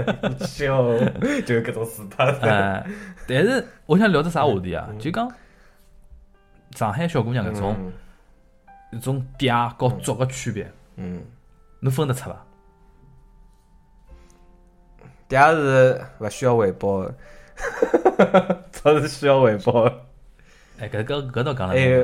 show， 就是搿种词派。 哎，但是我想聊只啥话题啊？就讲。上海小姑娘搿种一种嗲和作个区别， 嗯， 侬分得出伐？ 嗲是勿需要回报的，作是需要回报的。 哎，搿搿搿倒讲了。 还有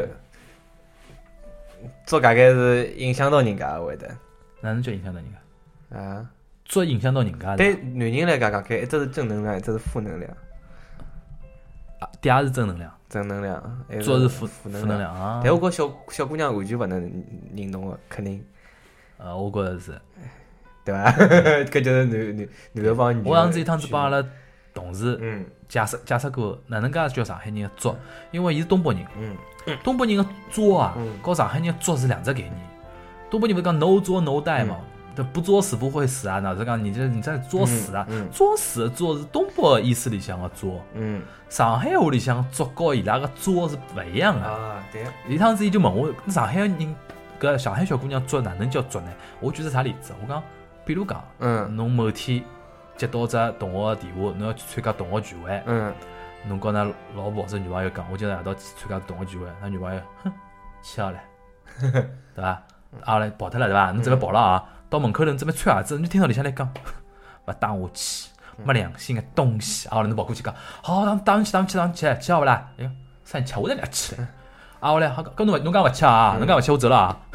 作大概是影响到人家会得。 哪能叫影响到人家？ 啊， 作影响到人家。 对男人来讲，讲开一只是正能量，一只是负能量。 啊，嗲是正能量。 正能量， 做是负负能量啊！ 但我觉小小姑娘完全勿能认同个，肯定。 呃，我觉着是， 对伐？搿就是男男男个帮女。 我上次一趟子帮阿拉同事嗯解释解释过，哪能介叫上海人个作，因为伊是东北人， 嗯， 东北人个作啊，和上海人个作是两只概念。东北人勿是讲 no 作 no die 嘛？不作死不会死啊！哪是讲你这你在作死啊？作死作是东北意思里向个作， 嗯， 上海话里向作和伊拉个作是勿一样个。 啊，对。 一趟子伊就问我，上海人搿上海小姑娘作哪能叫作呢？我举个啥例子？我讲，比如讲， 嗯， 侬某天接到只同学个电话，侬要去参加同学聚会， 嗯， 侬跟㑚老婆或者女朋友讲，我今朝夜到去参加同学聚会，㑚女朋友，哼，去好了，对伐？啊来跑脱了对伐？侬准备跑了啊？到门口头，你准备穿鞋子，你听到里向来讲，勿带我去，没良心个东西！啊，后来侬跑过去讲，好，打打去，打去，打去，吃好勿啦？哎哟，啥人吃？我才勿要吃。啊，后来好，搿侬勿侬讲勿吃啊？侬讲勿吃，我走了啊！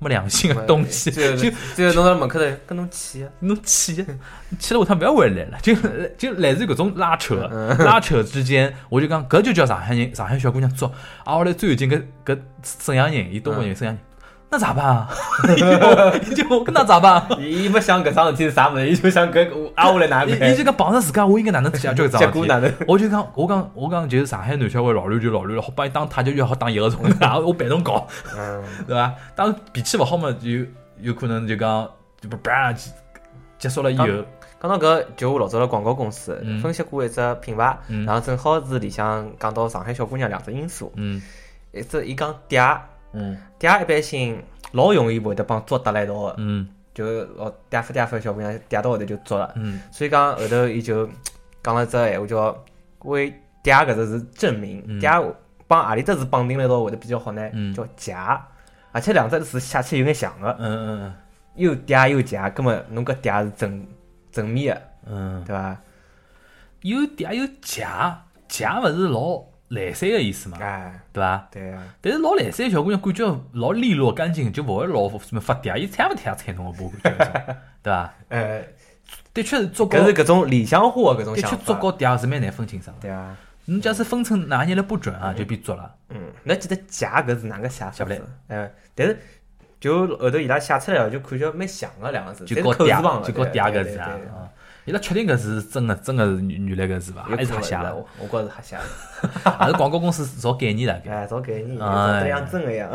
没良心的东西， 就就就弄到门口头，跟侬气， 侬气，气了下趟不要回来了，就就来自于搿种拉扯，拉扯之间，我就讲搿就叫上海人，上海小姑娘作。啊，后来最有劲搿搿沈阳人，伊东北人沈阳人，那咋办啊？伊就跟那咋办？ 伊勿想搿桩事体是啥物事，伊就想搿挨下来哪办？ 伊就讲碰着自家，我应该哪能解决搿桩事体？ 结果哪能？ 我就讲，我讲，我讲，就是上海男小孩老卵就老卵了，好帮伊打太极拳，好打一个钟，我陪侬搞，对伐？当然脾气勿好嘛，就有可能就讲就不叭结束了以后。 讲到搿，就我老早辣广告公司分析过一只品牌，然后正好是里向讲到上海小姑娘两只因素，一只伊讲嗲，嗲一般性老容易会得帮作搭辣一道个，就老嗲夫嗲夫小姑娘嗲到后头就作了，所以讲后头伊就讲了只闲话叫为嗲搿只是证明，嗲帮何里只字绑定辣一道会得比较好呢？叫夹，而且两只字写起来有眼像个，又嗲又夹，葛末侬搿嗲是正。正面的，嗯，对伐？ 有嗲有夹，夹勿是老来三个意思嘛？哎，对伐？ 对啊。 但是老来三小姑娘感觉老利落干净，就勿会老什么发嗲，伊踩勿踩踩侬个波，感觉，对伐？ 呃， 的确是做高， 搿是搿种理想化搿种想法。 的确做高嗲是蛮难分清爽。 对啊。 侬假使分成拿捏了不准啊，就变作了。 嗯，侬记得夹搿是哪个写法子？哎，但是。就后头伊拉写出来就感觉蛮像个两个字， 就搞嗲，就搞嗲搿字啊！伊拉确定搿是真个，真个是原来搿字伐？还是瞎写的？ 我觉着是瞎写的，还是广告公司造概念的？ 哎，造概念，造得像真个样。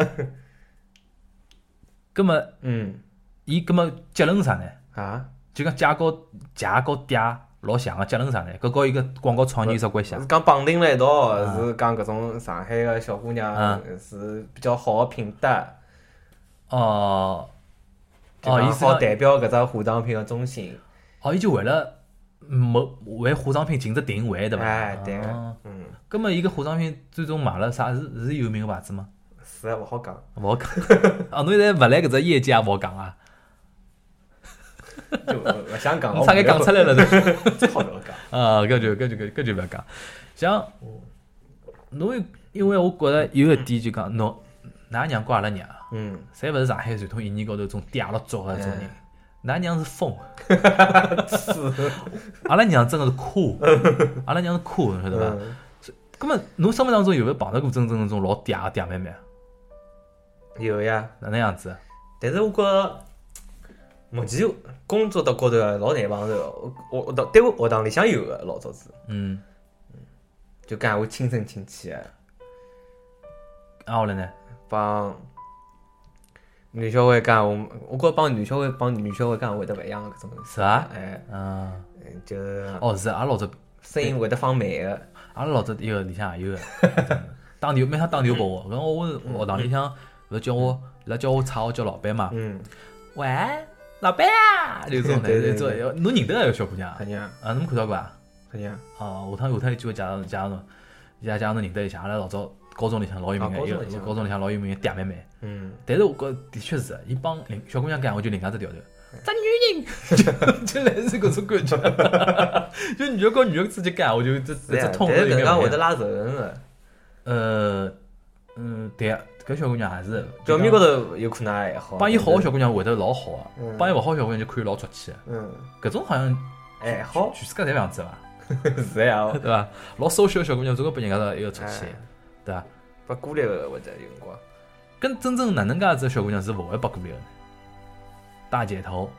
葛末， 嗯， 伊葛末结论是啥呢？ 啊， 就讲假高假高嗲老像个结论啥呢？搿和一个广告创意有啥关系啊？ 是讲绑定辣一道，是讲搿种上海个小姑娘是比较好个品德。 哦， 哦，伊好代表搿只化妆品个中心。 哦，伊就为了某为化妆品进只定位，对伐？ 哎，对个。 嗯。葛末伊个化妆品最终卖了啥？是是有名个牌子吗？ 是啊，勿好讲。 勿好讲。哦，侬现在勿来搿只业界也勿好讲啊。 就勿想讲。 差眼讲出来了， 最好勿要讲。 啊，搿就搿就搿搿就勿要讲。像侬，因为我觉着有一点就讲侬。㑚娘跟阿拉娘，嗯，侪勿是上海传统意义高头种嗲了作个种人。㑚娘是疯，阿拉娘真个是酷，阿拉娘是酷，晓得伐？咁么，侬生活当中有没有碰到过真正那种老嗲个嗲妹妹？ 有呀， 哪能样子？ 但是我觉着，目前工作到高头老难碰着。我我对我学堂里向有个老早子，嗯，就讲我亲声亲戚个。 啊，后来呢？ 帮女小孩讲，我我觉着帮女小孩帮女小孩讲会得勿一样个搿种东西。 是啊， 哎， 嗯， 就哦是，阿拉老早声音会得放慢个。 阿拉老早一个里向也有个，打电每趟打电话拨我，搿我学堂里向勿是叫我，伊拉叫我差，我叫老板嘛。嗯。喂，老板啊！就种的，种侬认得个小姑娘？ 肯定啊， 侬看到过啊？ 肯定啊。 哦，下趟下趟有机会介绍介绍侬，介绍侬认得一下，阿拉老早。高中里向老有名个，一个高中里向老有名个嗲妹妹。嗯，但是我觉的确是，伊帮小姑娘讲，我就另外只调头，这女人，就类似搿种感觉。就女的跟女的之间讲，我就这这痛但是搿能介会得拉仇恨个。 呃，嗯，对啊，搿小姑娘还是表面高头有可能还好。 帮伊好个小姑娘会得老好个，帮伊勿好小姑娘就看伊老出气。嗯，搿种好像还好， 全世界侪搿样子伐？ 是呀， 对伐？老social个小姑娘总归拨人家一个出气。对伐？ 拨鼓励个或者有辰光， 跟真正哪能介子小姑娘是勿会拨鼓励个呢？大姐头，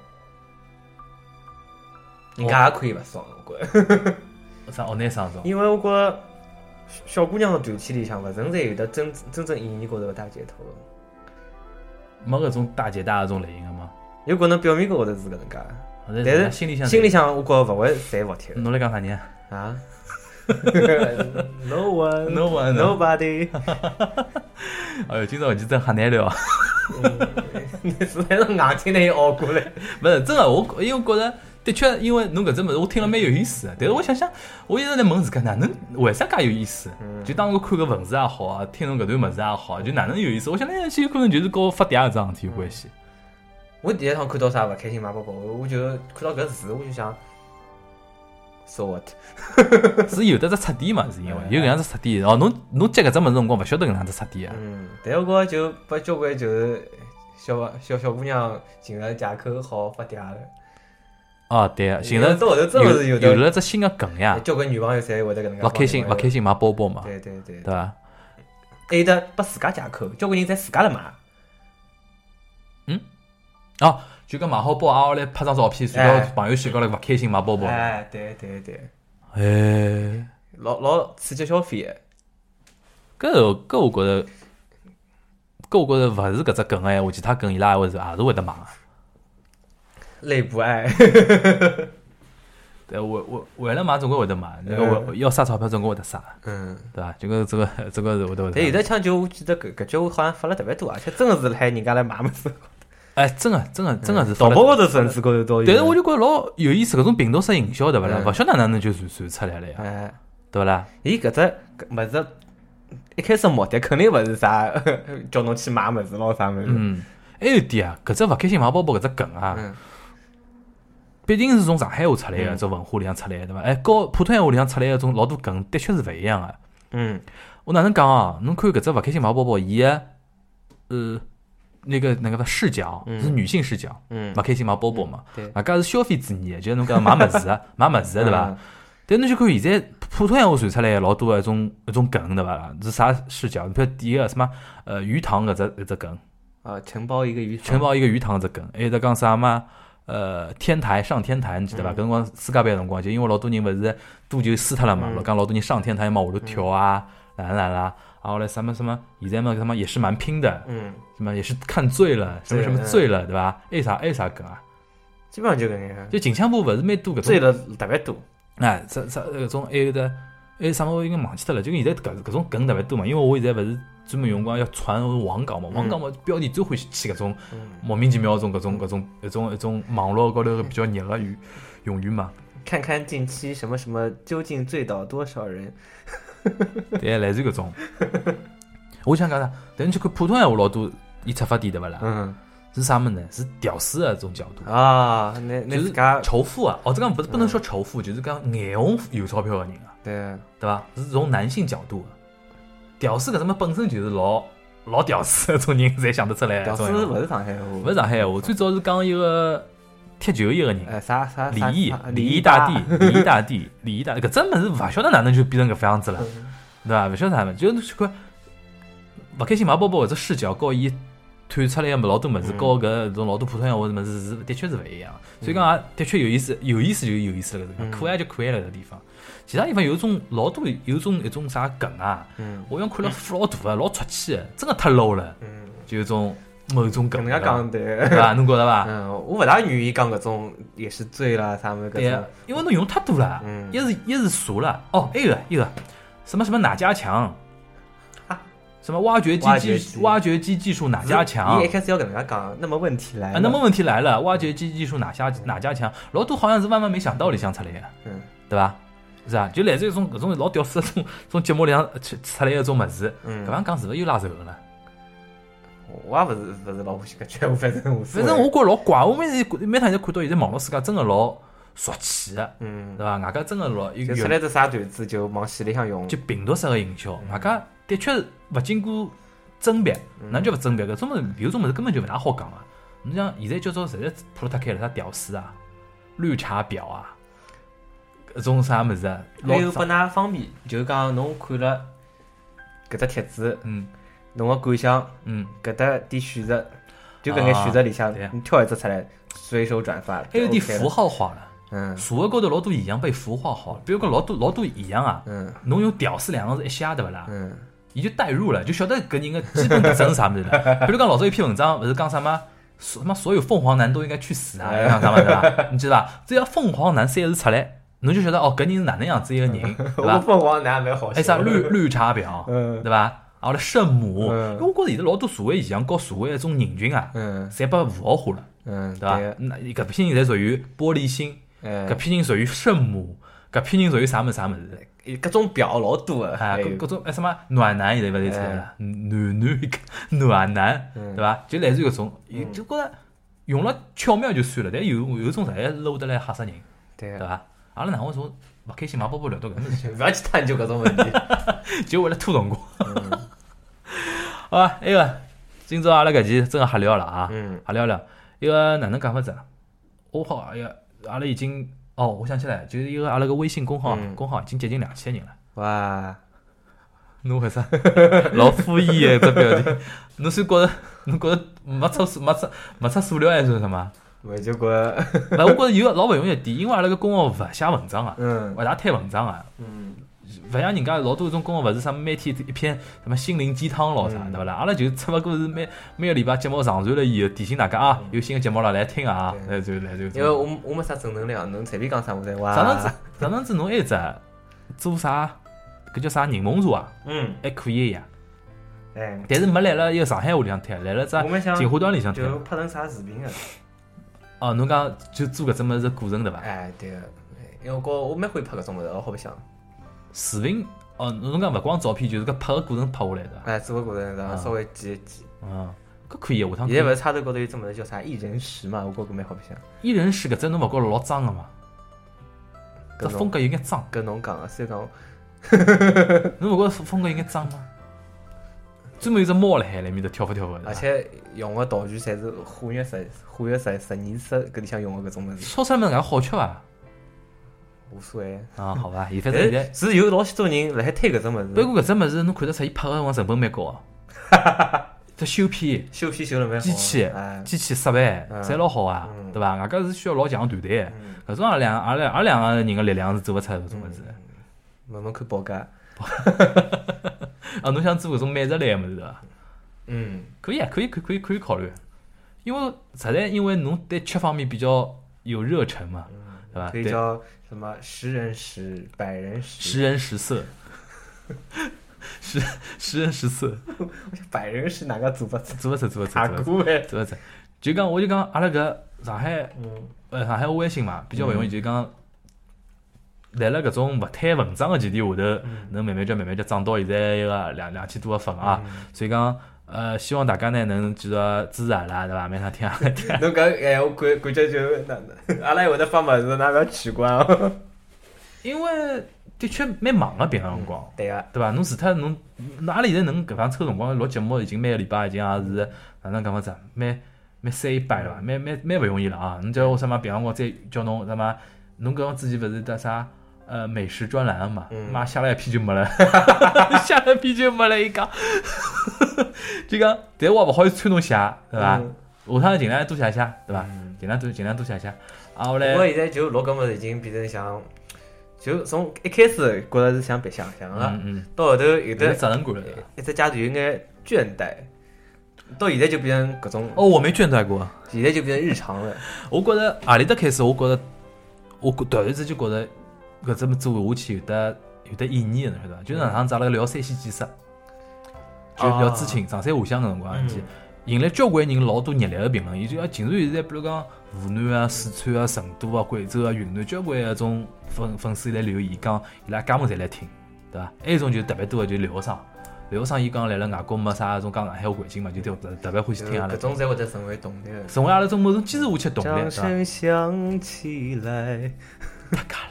人家也可以勿爽，我觉着。 啥学男生种？ 因为我觉着小姑娘个团体里向勿存在有的真真正意义高头个大姐头。 没搿种大姐大搿种类型个吗？ 有可能表面高头是搿能介，但是心里向心里向我觉着勿会侪服帖。 侬来讲啥人啊？No one, no one, nobody。 哎呦，今朝就真吓难聊。 你是那种硬听的熬过来， 不是真的。我因为觉着的确，因为侬搿只物事我听了蛮有意思的。但是我想想，我一直在问自家，哪能为啥介有意思？就当我看个文字也好啊，听侬搿段物事也好，就哪能有意思？我想来想去，有可能就是跟发嗲搿桩事体有关系。 我第一趟看到啥勿开心买包包，我就看到搿字，我就想。So what？ 是有得只出点嘛？是因为有搿样子出点哦。侬侬接搿只物事辰光，勿晓得搿样子出点啊。 嗯，但我觉就把交关就是小小小姑娘进了家口好发嗲了。 哦，对个，寻着这后头真的是有的， 有了只新个梗呀， 交关女网友侪会得搿能介。 勿开心，勿开心买包包嘛， 对对对， 对伐？ 还有得拨自家借口，交关人侪自家来买。 嗯，哦，就讲买好包，挨下来拍张照片，传到朋友圈高头，勿开心买包包。 哎，对对对， 哎， 老老刺激消费个。搿搿我觉着，搿我觉着勿是搿只梗个闲话，其他梗伊拉还会是也是会得买个。 累不爱。 对，为为为了买总归会得买，那个为要撒钞票总归会得撒， 嗯， 对伐？这个这个这个是会得会得。 但有的枪就我记得搿搿句话好像发了特别多，而且真的是辣海人家来买物事。 哎，真个真个真个是淘宝高头甚至高头都有。 但是我就觉着老有意思，搿种频道式营销对勿啦？ 嗯勿晓得哪能就传传出来了呀， 哎， 对勿啦？ 伊搿只物事一开始目的肯定勿是啥叫侬去买物事咯啥物事。 嗯，还有点啊，搿只勿开心买包包搿只梗啊。 嗯毕竟是从上海话出来个，这文化里向出来个，对伐？哎，和普通闲话里向出来个种老多梗，的确是勿一样个。 嗯， 我哪能讲啊？侬看搿只勿开心买包包，伊个呃那个那个视角是女性视角， 嗯， 勿开心买包包嘛， 对， 外加是消费主义，就是侬讲买物事啊，买物事对伐？但侬就看现在普通闲话传出来老多个一种一种梗，对伐啦？是啥视角？比如第一个什么呃鱼塘搿只搿只梗， 啊，承包一个鱼， 承包一个鱼塘搿只梗，还有得讲啥嘛？呃，天台上天台，你记得伐？搿辰光世界杯辰光，就因为老多人勿是赌球输脱了嘛，老讲老多人上天台要往下头跳啊，哪能哪能啦？然后来什么什么，现在嘛什么也是蛮拼的， 嗯， 什么也是看醉了，什么什么醉了，对伐？还有啥还有啥梗啊？ 基本上就搿样。 就近腔部勿是蛮多搿种醉了特别多， 哎，啥啥搿种还有的，还有啥么我应该忘记脱了。就现在搿搿种梗特别多嘛，因为我现在勿是专门用光要传网稿嘛，网稿嘛标题最欢喜起搿种莫名其妙种搿种搿种一种一种网络高头比较热个语用语嘛。 看看近期什么什么究竟醉倒多少人？ 对，类似搿种。我想讲啥？但你去看普通闲话老多，伊出发点对勿啦？ 嗯， 是啥么呢？是屌丝的这种角度啊，那那就是仇富啊！哦，这个不是不能说仇富，就是讲眼红有钞票的人啊， 对对伐？是从男性角度的。屌丝搿什么本身就是老老屌丝，种人才想得出来。 屌丝勿是上海话， 勿是上海话，最早是讲一个踢球一个人， 呃，啥啥李毅，李毅大帝，李毅大帝，李毅大帝，搿真物事勿晓得哪能就变成搿副样子了，对伐？勿晓得啥物，就是去看勿开心买包包搿只视角，和伊推出来个老多物事，和搿种老多普通闲话物事是的确是勿一样，所以讲啊，的确有意思，有意思就有意思了搿地方，可爱就可爱了搿地方。其他地方有种老多有种一种啥梗啊， 嗯， 我想看了副老大个，老出气个，真个太 low 了，嗯，就有种某种梗， 搿能介讲对， 对伐？侬觉得伐？ 嗯，我勿大愿意讲搿种也是醉了啥物事搿种， 因为侬用太多了， 嗯， 一是一是熟了，哦，还有个一个什么什么哪家强，什么挖掘机技挖掘机技术哪家强？ 你一开始要搿能介讲，那么问题来了， 啊，那么问题来了，挖掘机技术哪家哪家强？老多好像是万万没想到里向出来的， 嗯，对伐？是啊，就类似于种搿种老屌丝种种节目里向出出来一种物事， 嗯， 搿样讲是勿是又拉仇了呢？ 我也勿是勿是老欢喜搿句，反正我反正我觉着老怪，我每次每趟就看到现在网络世界真个老俗气个， 嗯， 对伐？外加真个老有出来只啥段子就往死里向用， 就病毒式个营销，外加的确勿经过甄别，哪叫勿甄别？搿种物事有种物事根本就勿大好讲个。侬像现在叫做实在铺了太开了，啥屌丝啊、绿茶婊啊。搿种啥物事啊？ 还有拨㑚方便，就是讲侬看了搿只帖子， 嗯， 侬个感想， 嗯， 搿搭点选择，就搿眼选择里向，你挑一只出来，随手转发。 还有点符号化了， 嗯， 社会高头老多现象被符号化了，比如讲老多老多现象啊， 嗯， 侬用屌丝两个字一写对勿啦？ 嗯， 伊就代入了，就晓得搿人个基本特征是啥物事了。比如讲老早一篇文章，勿是讲啥么？什么所有凤凰男都应该去死啊？讲啥物事伐？你知道伐？只要凤凰男三个字出来。侬就晓得哦，搿人是哪能样子一个人，对伐？ 凤凰男蛮好笑。 还啥绿绿茶婊， 嗯， 对伐？啊，后来圣母， 嗯， 因为我觉着现在老多社会现象和社会一种人群啊， 嗯， 侪被符号化了， 嗯， 对伐？那搿批人侪属于玻璃心， 嗯， 搿批人属于圣母，搿批人属于啥物事啥物事？ 各种婊老多个， 啊，各各种哎什么暖男现在勿是出来了，暖男暖男，对伐？就类似于搿种，就觉着用了巧妙就算了，但有有种实在搂得来吓死人， 对伐？阿拉哪会从勿开心买包包聊到搿能事体？ 勿要去探究搿种问题， 就为了拖辰光。好啊，埃个今朝阿拉搿期真个瞎聊了啊， 嗯瞎聊聊。一个哪能讲法子？我好哎呀，阿拉已经哦，我想起来，就是一个阿拉个微信公号， 嗯公号已经接近两千人了。 哇， 侬为啥？老敷衍的只表情。侬是觉着侬觉着没出塑没出没出塑料还是什么？ 我就觉得， 勿，我觉着有老勿容易一点，因为阿拉个公号勿写文章啊， 嗯勿大推文章啊。 嗯勿像人家老多种公号，勿是啥每天一篇什么心灵鸡汤咯啥， 嗯对勿啦？阿拉就只勿过是每每个礼拜节目上传了以后，提醒大家啊，有新的节目了来听啊， 对来就来就。 因为我我没啥正能量，侬随便讲啥我侪哇。 上趟子上趟子侬一直做啥？搿叫啥柠檬茶啊？ 嗯， 还可以呀， 哎， 但是没来了一个上海话里向听，来了只我们想锦华端里向就听。 拍成啥视频个？ 哦，侬讲就做搿只物事过程对伐？ 哎，对个，因为我觉我蛮会拍搿种物事，老好白相。 视频哦，侬讲勿光照片，就是搿拍个过程拍下来的。 哎，做个过程啊然后稍微记一记。 嗯，搿可以，下趟可以。 现在勿是插头高头有种物事叫啥一人食嘛，我觉搿蛮好白相。 一人食搿只侬勿觉着老脏个嘛？搿搿风格有眼脏， 跟侬讲个，虽然讲侬勿觉着风格有眼脏吗？专门有只猫辣海里面头跳勿跳勿的， 而且用个道具侪是化学实化学实实验室搿里向用个搿种物事， 烧出来物事好吃伐？ 无所谓。 啊，好吧，伊反正现在但，是有老许多人辣海推搿种物不事， 过搿只物事侬看得出伊拍个辰光成本蛮高个，这修片、 修片修了蛮好。 机器哎， 机器设备嗯侪老好啊， 嗯对伐？外加是需要老强团队的， 嗯， 搿种阿拉两阿拉阿拉两个人个力量是做勿出搿种物事。 慢慢看报价。 啊，侬想做搿种美食类个物事对伐？ 嗯， 可以啊，可以，可以，可以，可以考虑。因为实在因为侬对吃方面比较有热忱嘛，对伐？对， 可以叫什么十人食、百人食。 十人十色，十十人十色， 百人食哪个做不出？ 做勿出，做勿出， 大做勿出， 哥呗。 做勿出。就讲，我就讲，阿拉搿上海嗯呃上海微信嘛，比较勿容易，就讲。来了搿种勿推文章个前提下头，能慢慢叫慢慢叫涨到现在一个两两千多个粉啊，所以讲呃，希望大家呢能继续支持阿拉，对伐？每趟听阿拉听。 侬搿哎，我感感觉就那那阿拉会得发物事，㑚勿要取关哦。 因为的确蛮忙个，平常辰光， 对个， 对伐？侬除脱侬，侬阿拉现在能搿方抽辰光录节目，已经每个礼拜已经也是哪能讲法子，蛮蛮三一摆了伐？蛮蛮蛮勿容易了啊！侬叫我什么平常辰光再叫侬什么，侬搿种之前勿是得啥？呃，美食专栏嘛，妈下了一批就没了，下了一批就没了，伊讲，就讲，但我也勿好意思催侬写，对伐？下趟尽量多写写，对伐？尽量多尽量多写写。啊，后来， 我现在就录搿物事已经变成像，就从一开始觉着是想白相相个， 嗯嗯， 到后头有有的责任感了，对伐？ 一只阶段有眼倦怠，到现在就变成搿种， 哦，我没倦怠过， 现在就变成日常了。 我觉着何里搭开始，我觉着，我突然之间觉着。搿只么做下去有得有得意义个，侬晓得伐？就是上趟子阿拉聊山西建设，就聊知青上山下乡个辰光，去引来交关人老多热烈个评论。伊就讲，竟然现在比如讲湖南啊、四川啊、成都啊、贵州啊、云南，交关个种粉粉丝来留言，讲伊拉家门侪来听，对伐？还有一种就特别多个就留学生，留学生伊讲来了外国没啥种讲上海话环境嘛，就特特别欢喜听阿拉。 搿种才会得成为动力。 成为阿拉种某种坚持下去的动力， 掌对伐？ 声响起来， 太假了。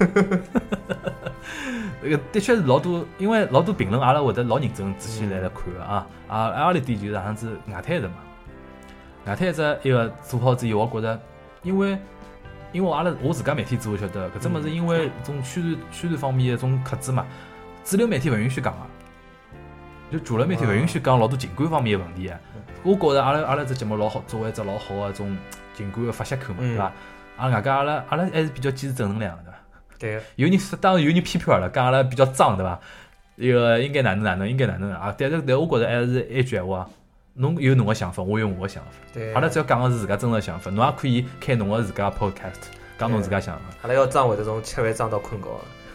那个的确是老多，因为老多评论阿拉会得老认真仔细来来看个啊啊！还有一点就是好像是外滩的嘛，外滩只一个做好之后，我觉着，因为因为阿拉我自家媒体做，晓得搿只物事，因为种宣传宣传方面的种克制嘛，主流媒体勿允许讲啊，就主流媒体勿允许讲老多情感方面的问题啊。我觉着阿拉阿拉只节目老好，作为一只老好个种情感个发泄口嘛，对伐？啊，外加阿拉阿拉还是比较坚持正能量的，对伐？ 对， 有人当然有人批评阿拉，讲阿拉比较脏，对伐？一个应该哪能哪能，应该哪能啊？但是但我觉着还是一句闲话，侬有侬个想法，我有我个想法。 对， 阿拉只要讲个是自家真实个想法，侬也可以开侬个自家 podcast，讲侬自家想法。 阿拉要脏会得从吃饭脏到困觉。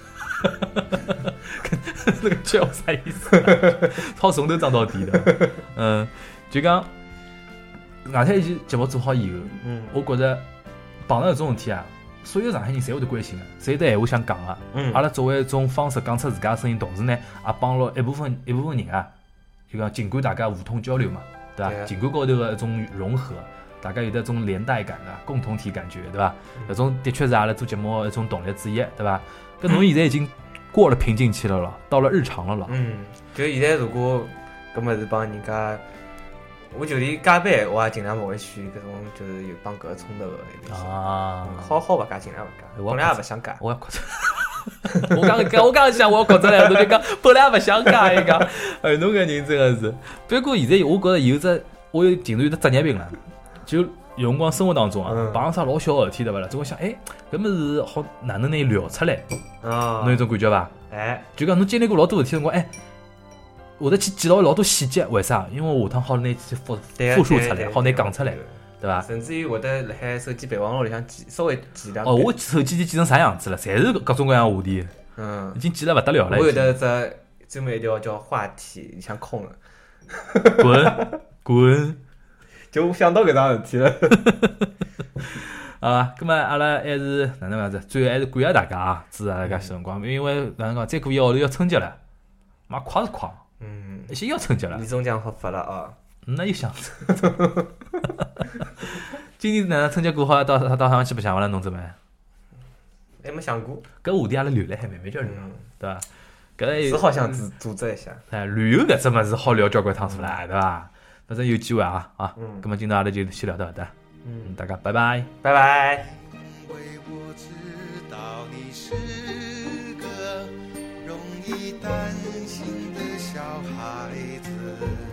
那个叫啥意思？操从头脏到底的。嗯，就讲外滩一期节目做好以后， 嗯， 我觉着碰到搿种事体啊。所有上海人侪会得关心个，侪有得闲话想讲个。 嗯， 阿拉作为一种方式讲出自家声音，同时呢，也帮了一部分一部分人啊，就讲尽管大家互通交流嘛，对伐？情感高头个一种融合，大家有得一种连带感的共同体感觉，对伐？搿种的确是阿拉做节目一种动力之一，对伐？搿侬现在已经过了瓶颈期了咯，到了日常了咯。 嗯，就现在如果搿么是帮人家我就连加班我也尽量勿会选搿种就是有帮搿个冲突个一些。 啊， 好好勿加，尽量勿加。 我本来也勿想加。 我要觉着，我刚刚我刚想我觉着来，侬就讲本来也勿想加一个，哎，侬搿人真个是。不过现在我觉着有只，我有竟然有只职业病了，就有辰光生活当中啊， 嗯碰上啥老小个事体对勿啦？总会想，哎，搿物事好哪能拿伊聊出来？ 啊， 侬有种感觉伐？ 哎， 就讲侬经历过老多事体辰光，哎，会得去记牢老多细节，为啥？因为下趟好拿去复对复述出来， 对对好拿讲出来，对伐？ 甚至于会得辣海手机备忘录里向记稍微记两哦， 遍。 我手机记成啥样子了？侪是各种各样的话题， 嗯已，经记得勿得了了。 我有已经得只专门一条叫话题，里向空的， 滚滚就我想到搿桩事体了。 啊！咁么阿拉还是哪能样子？最后还是感谢大家啊，支持大家小辰光，因为哪能讲，再过一个号头要春节了，妈快是快， 嗯， 一些要春节了年，终奖发发了啊。 那又想今年哪能春节过好，到到到上去白相勿啦？侬怎么？ 还没想过， 搿话题阿拉留了海慢慢叫聊， 嗯， 对伐？搿还有是好想组组织一下。 哎，旅游搿只物事好聊交关趟数了，对伐？反正有机会啊啊！ 嗯咁么今朝阿拉就先聊到搿搭，嗯， 嗯， 大家拜拜。 拜拜。 因为我知道你是个容易担心的小孩子。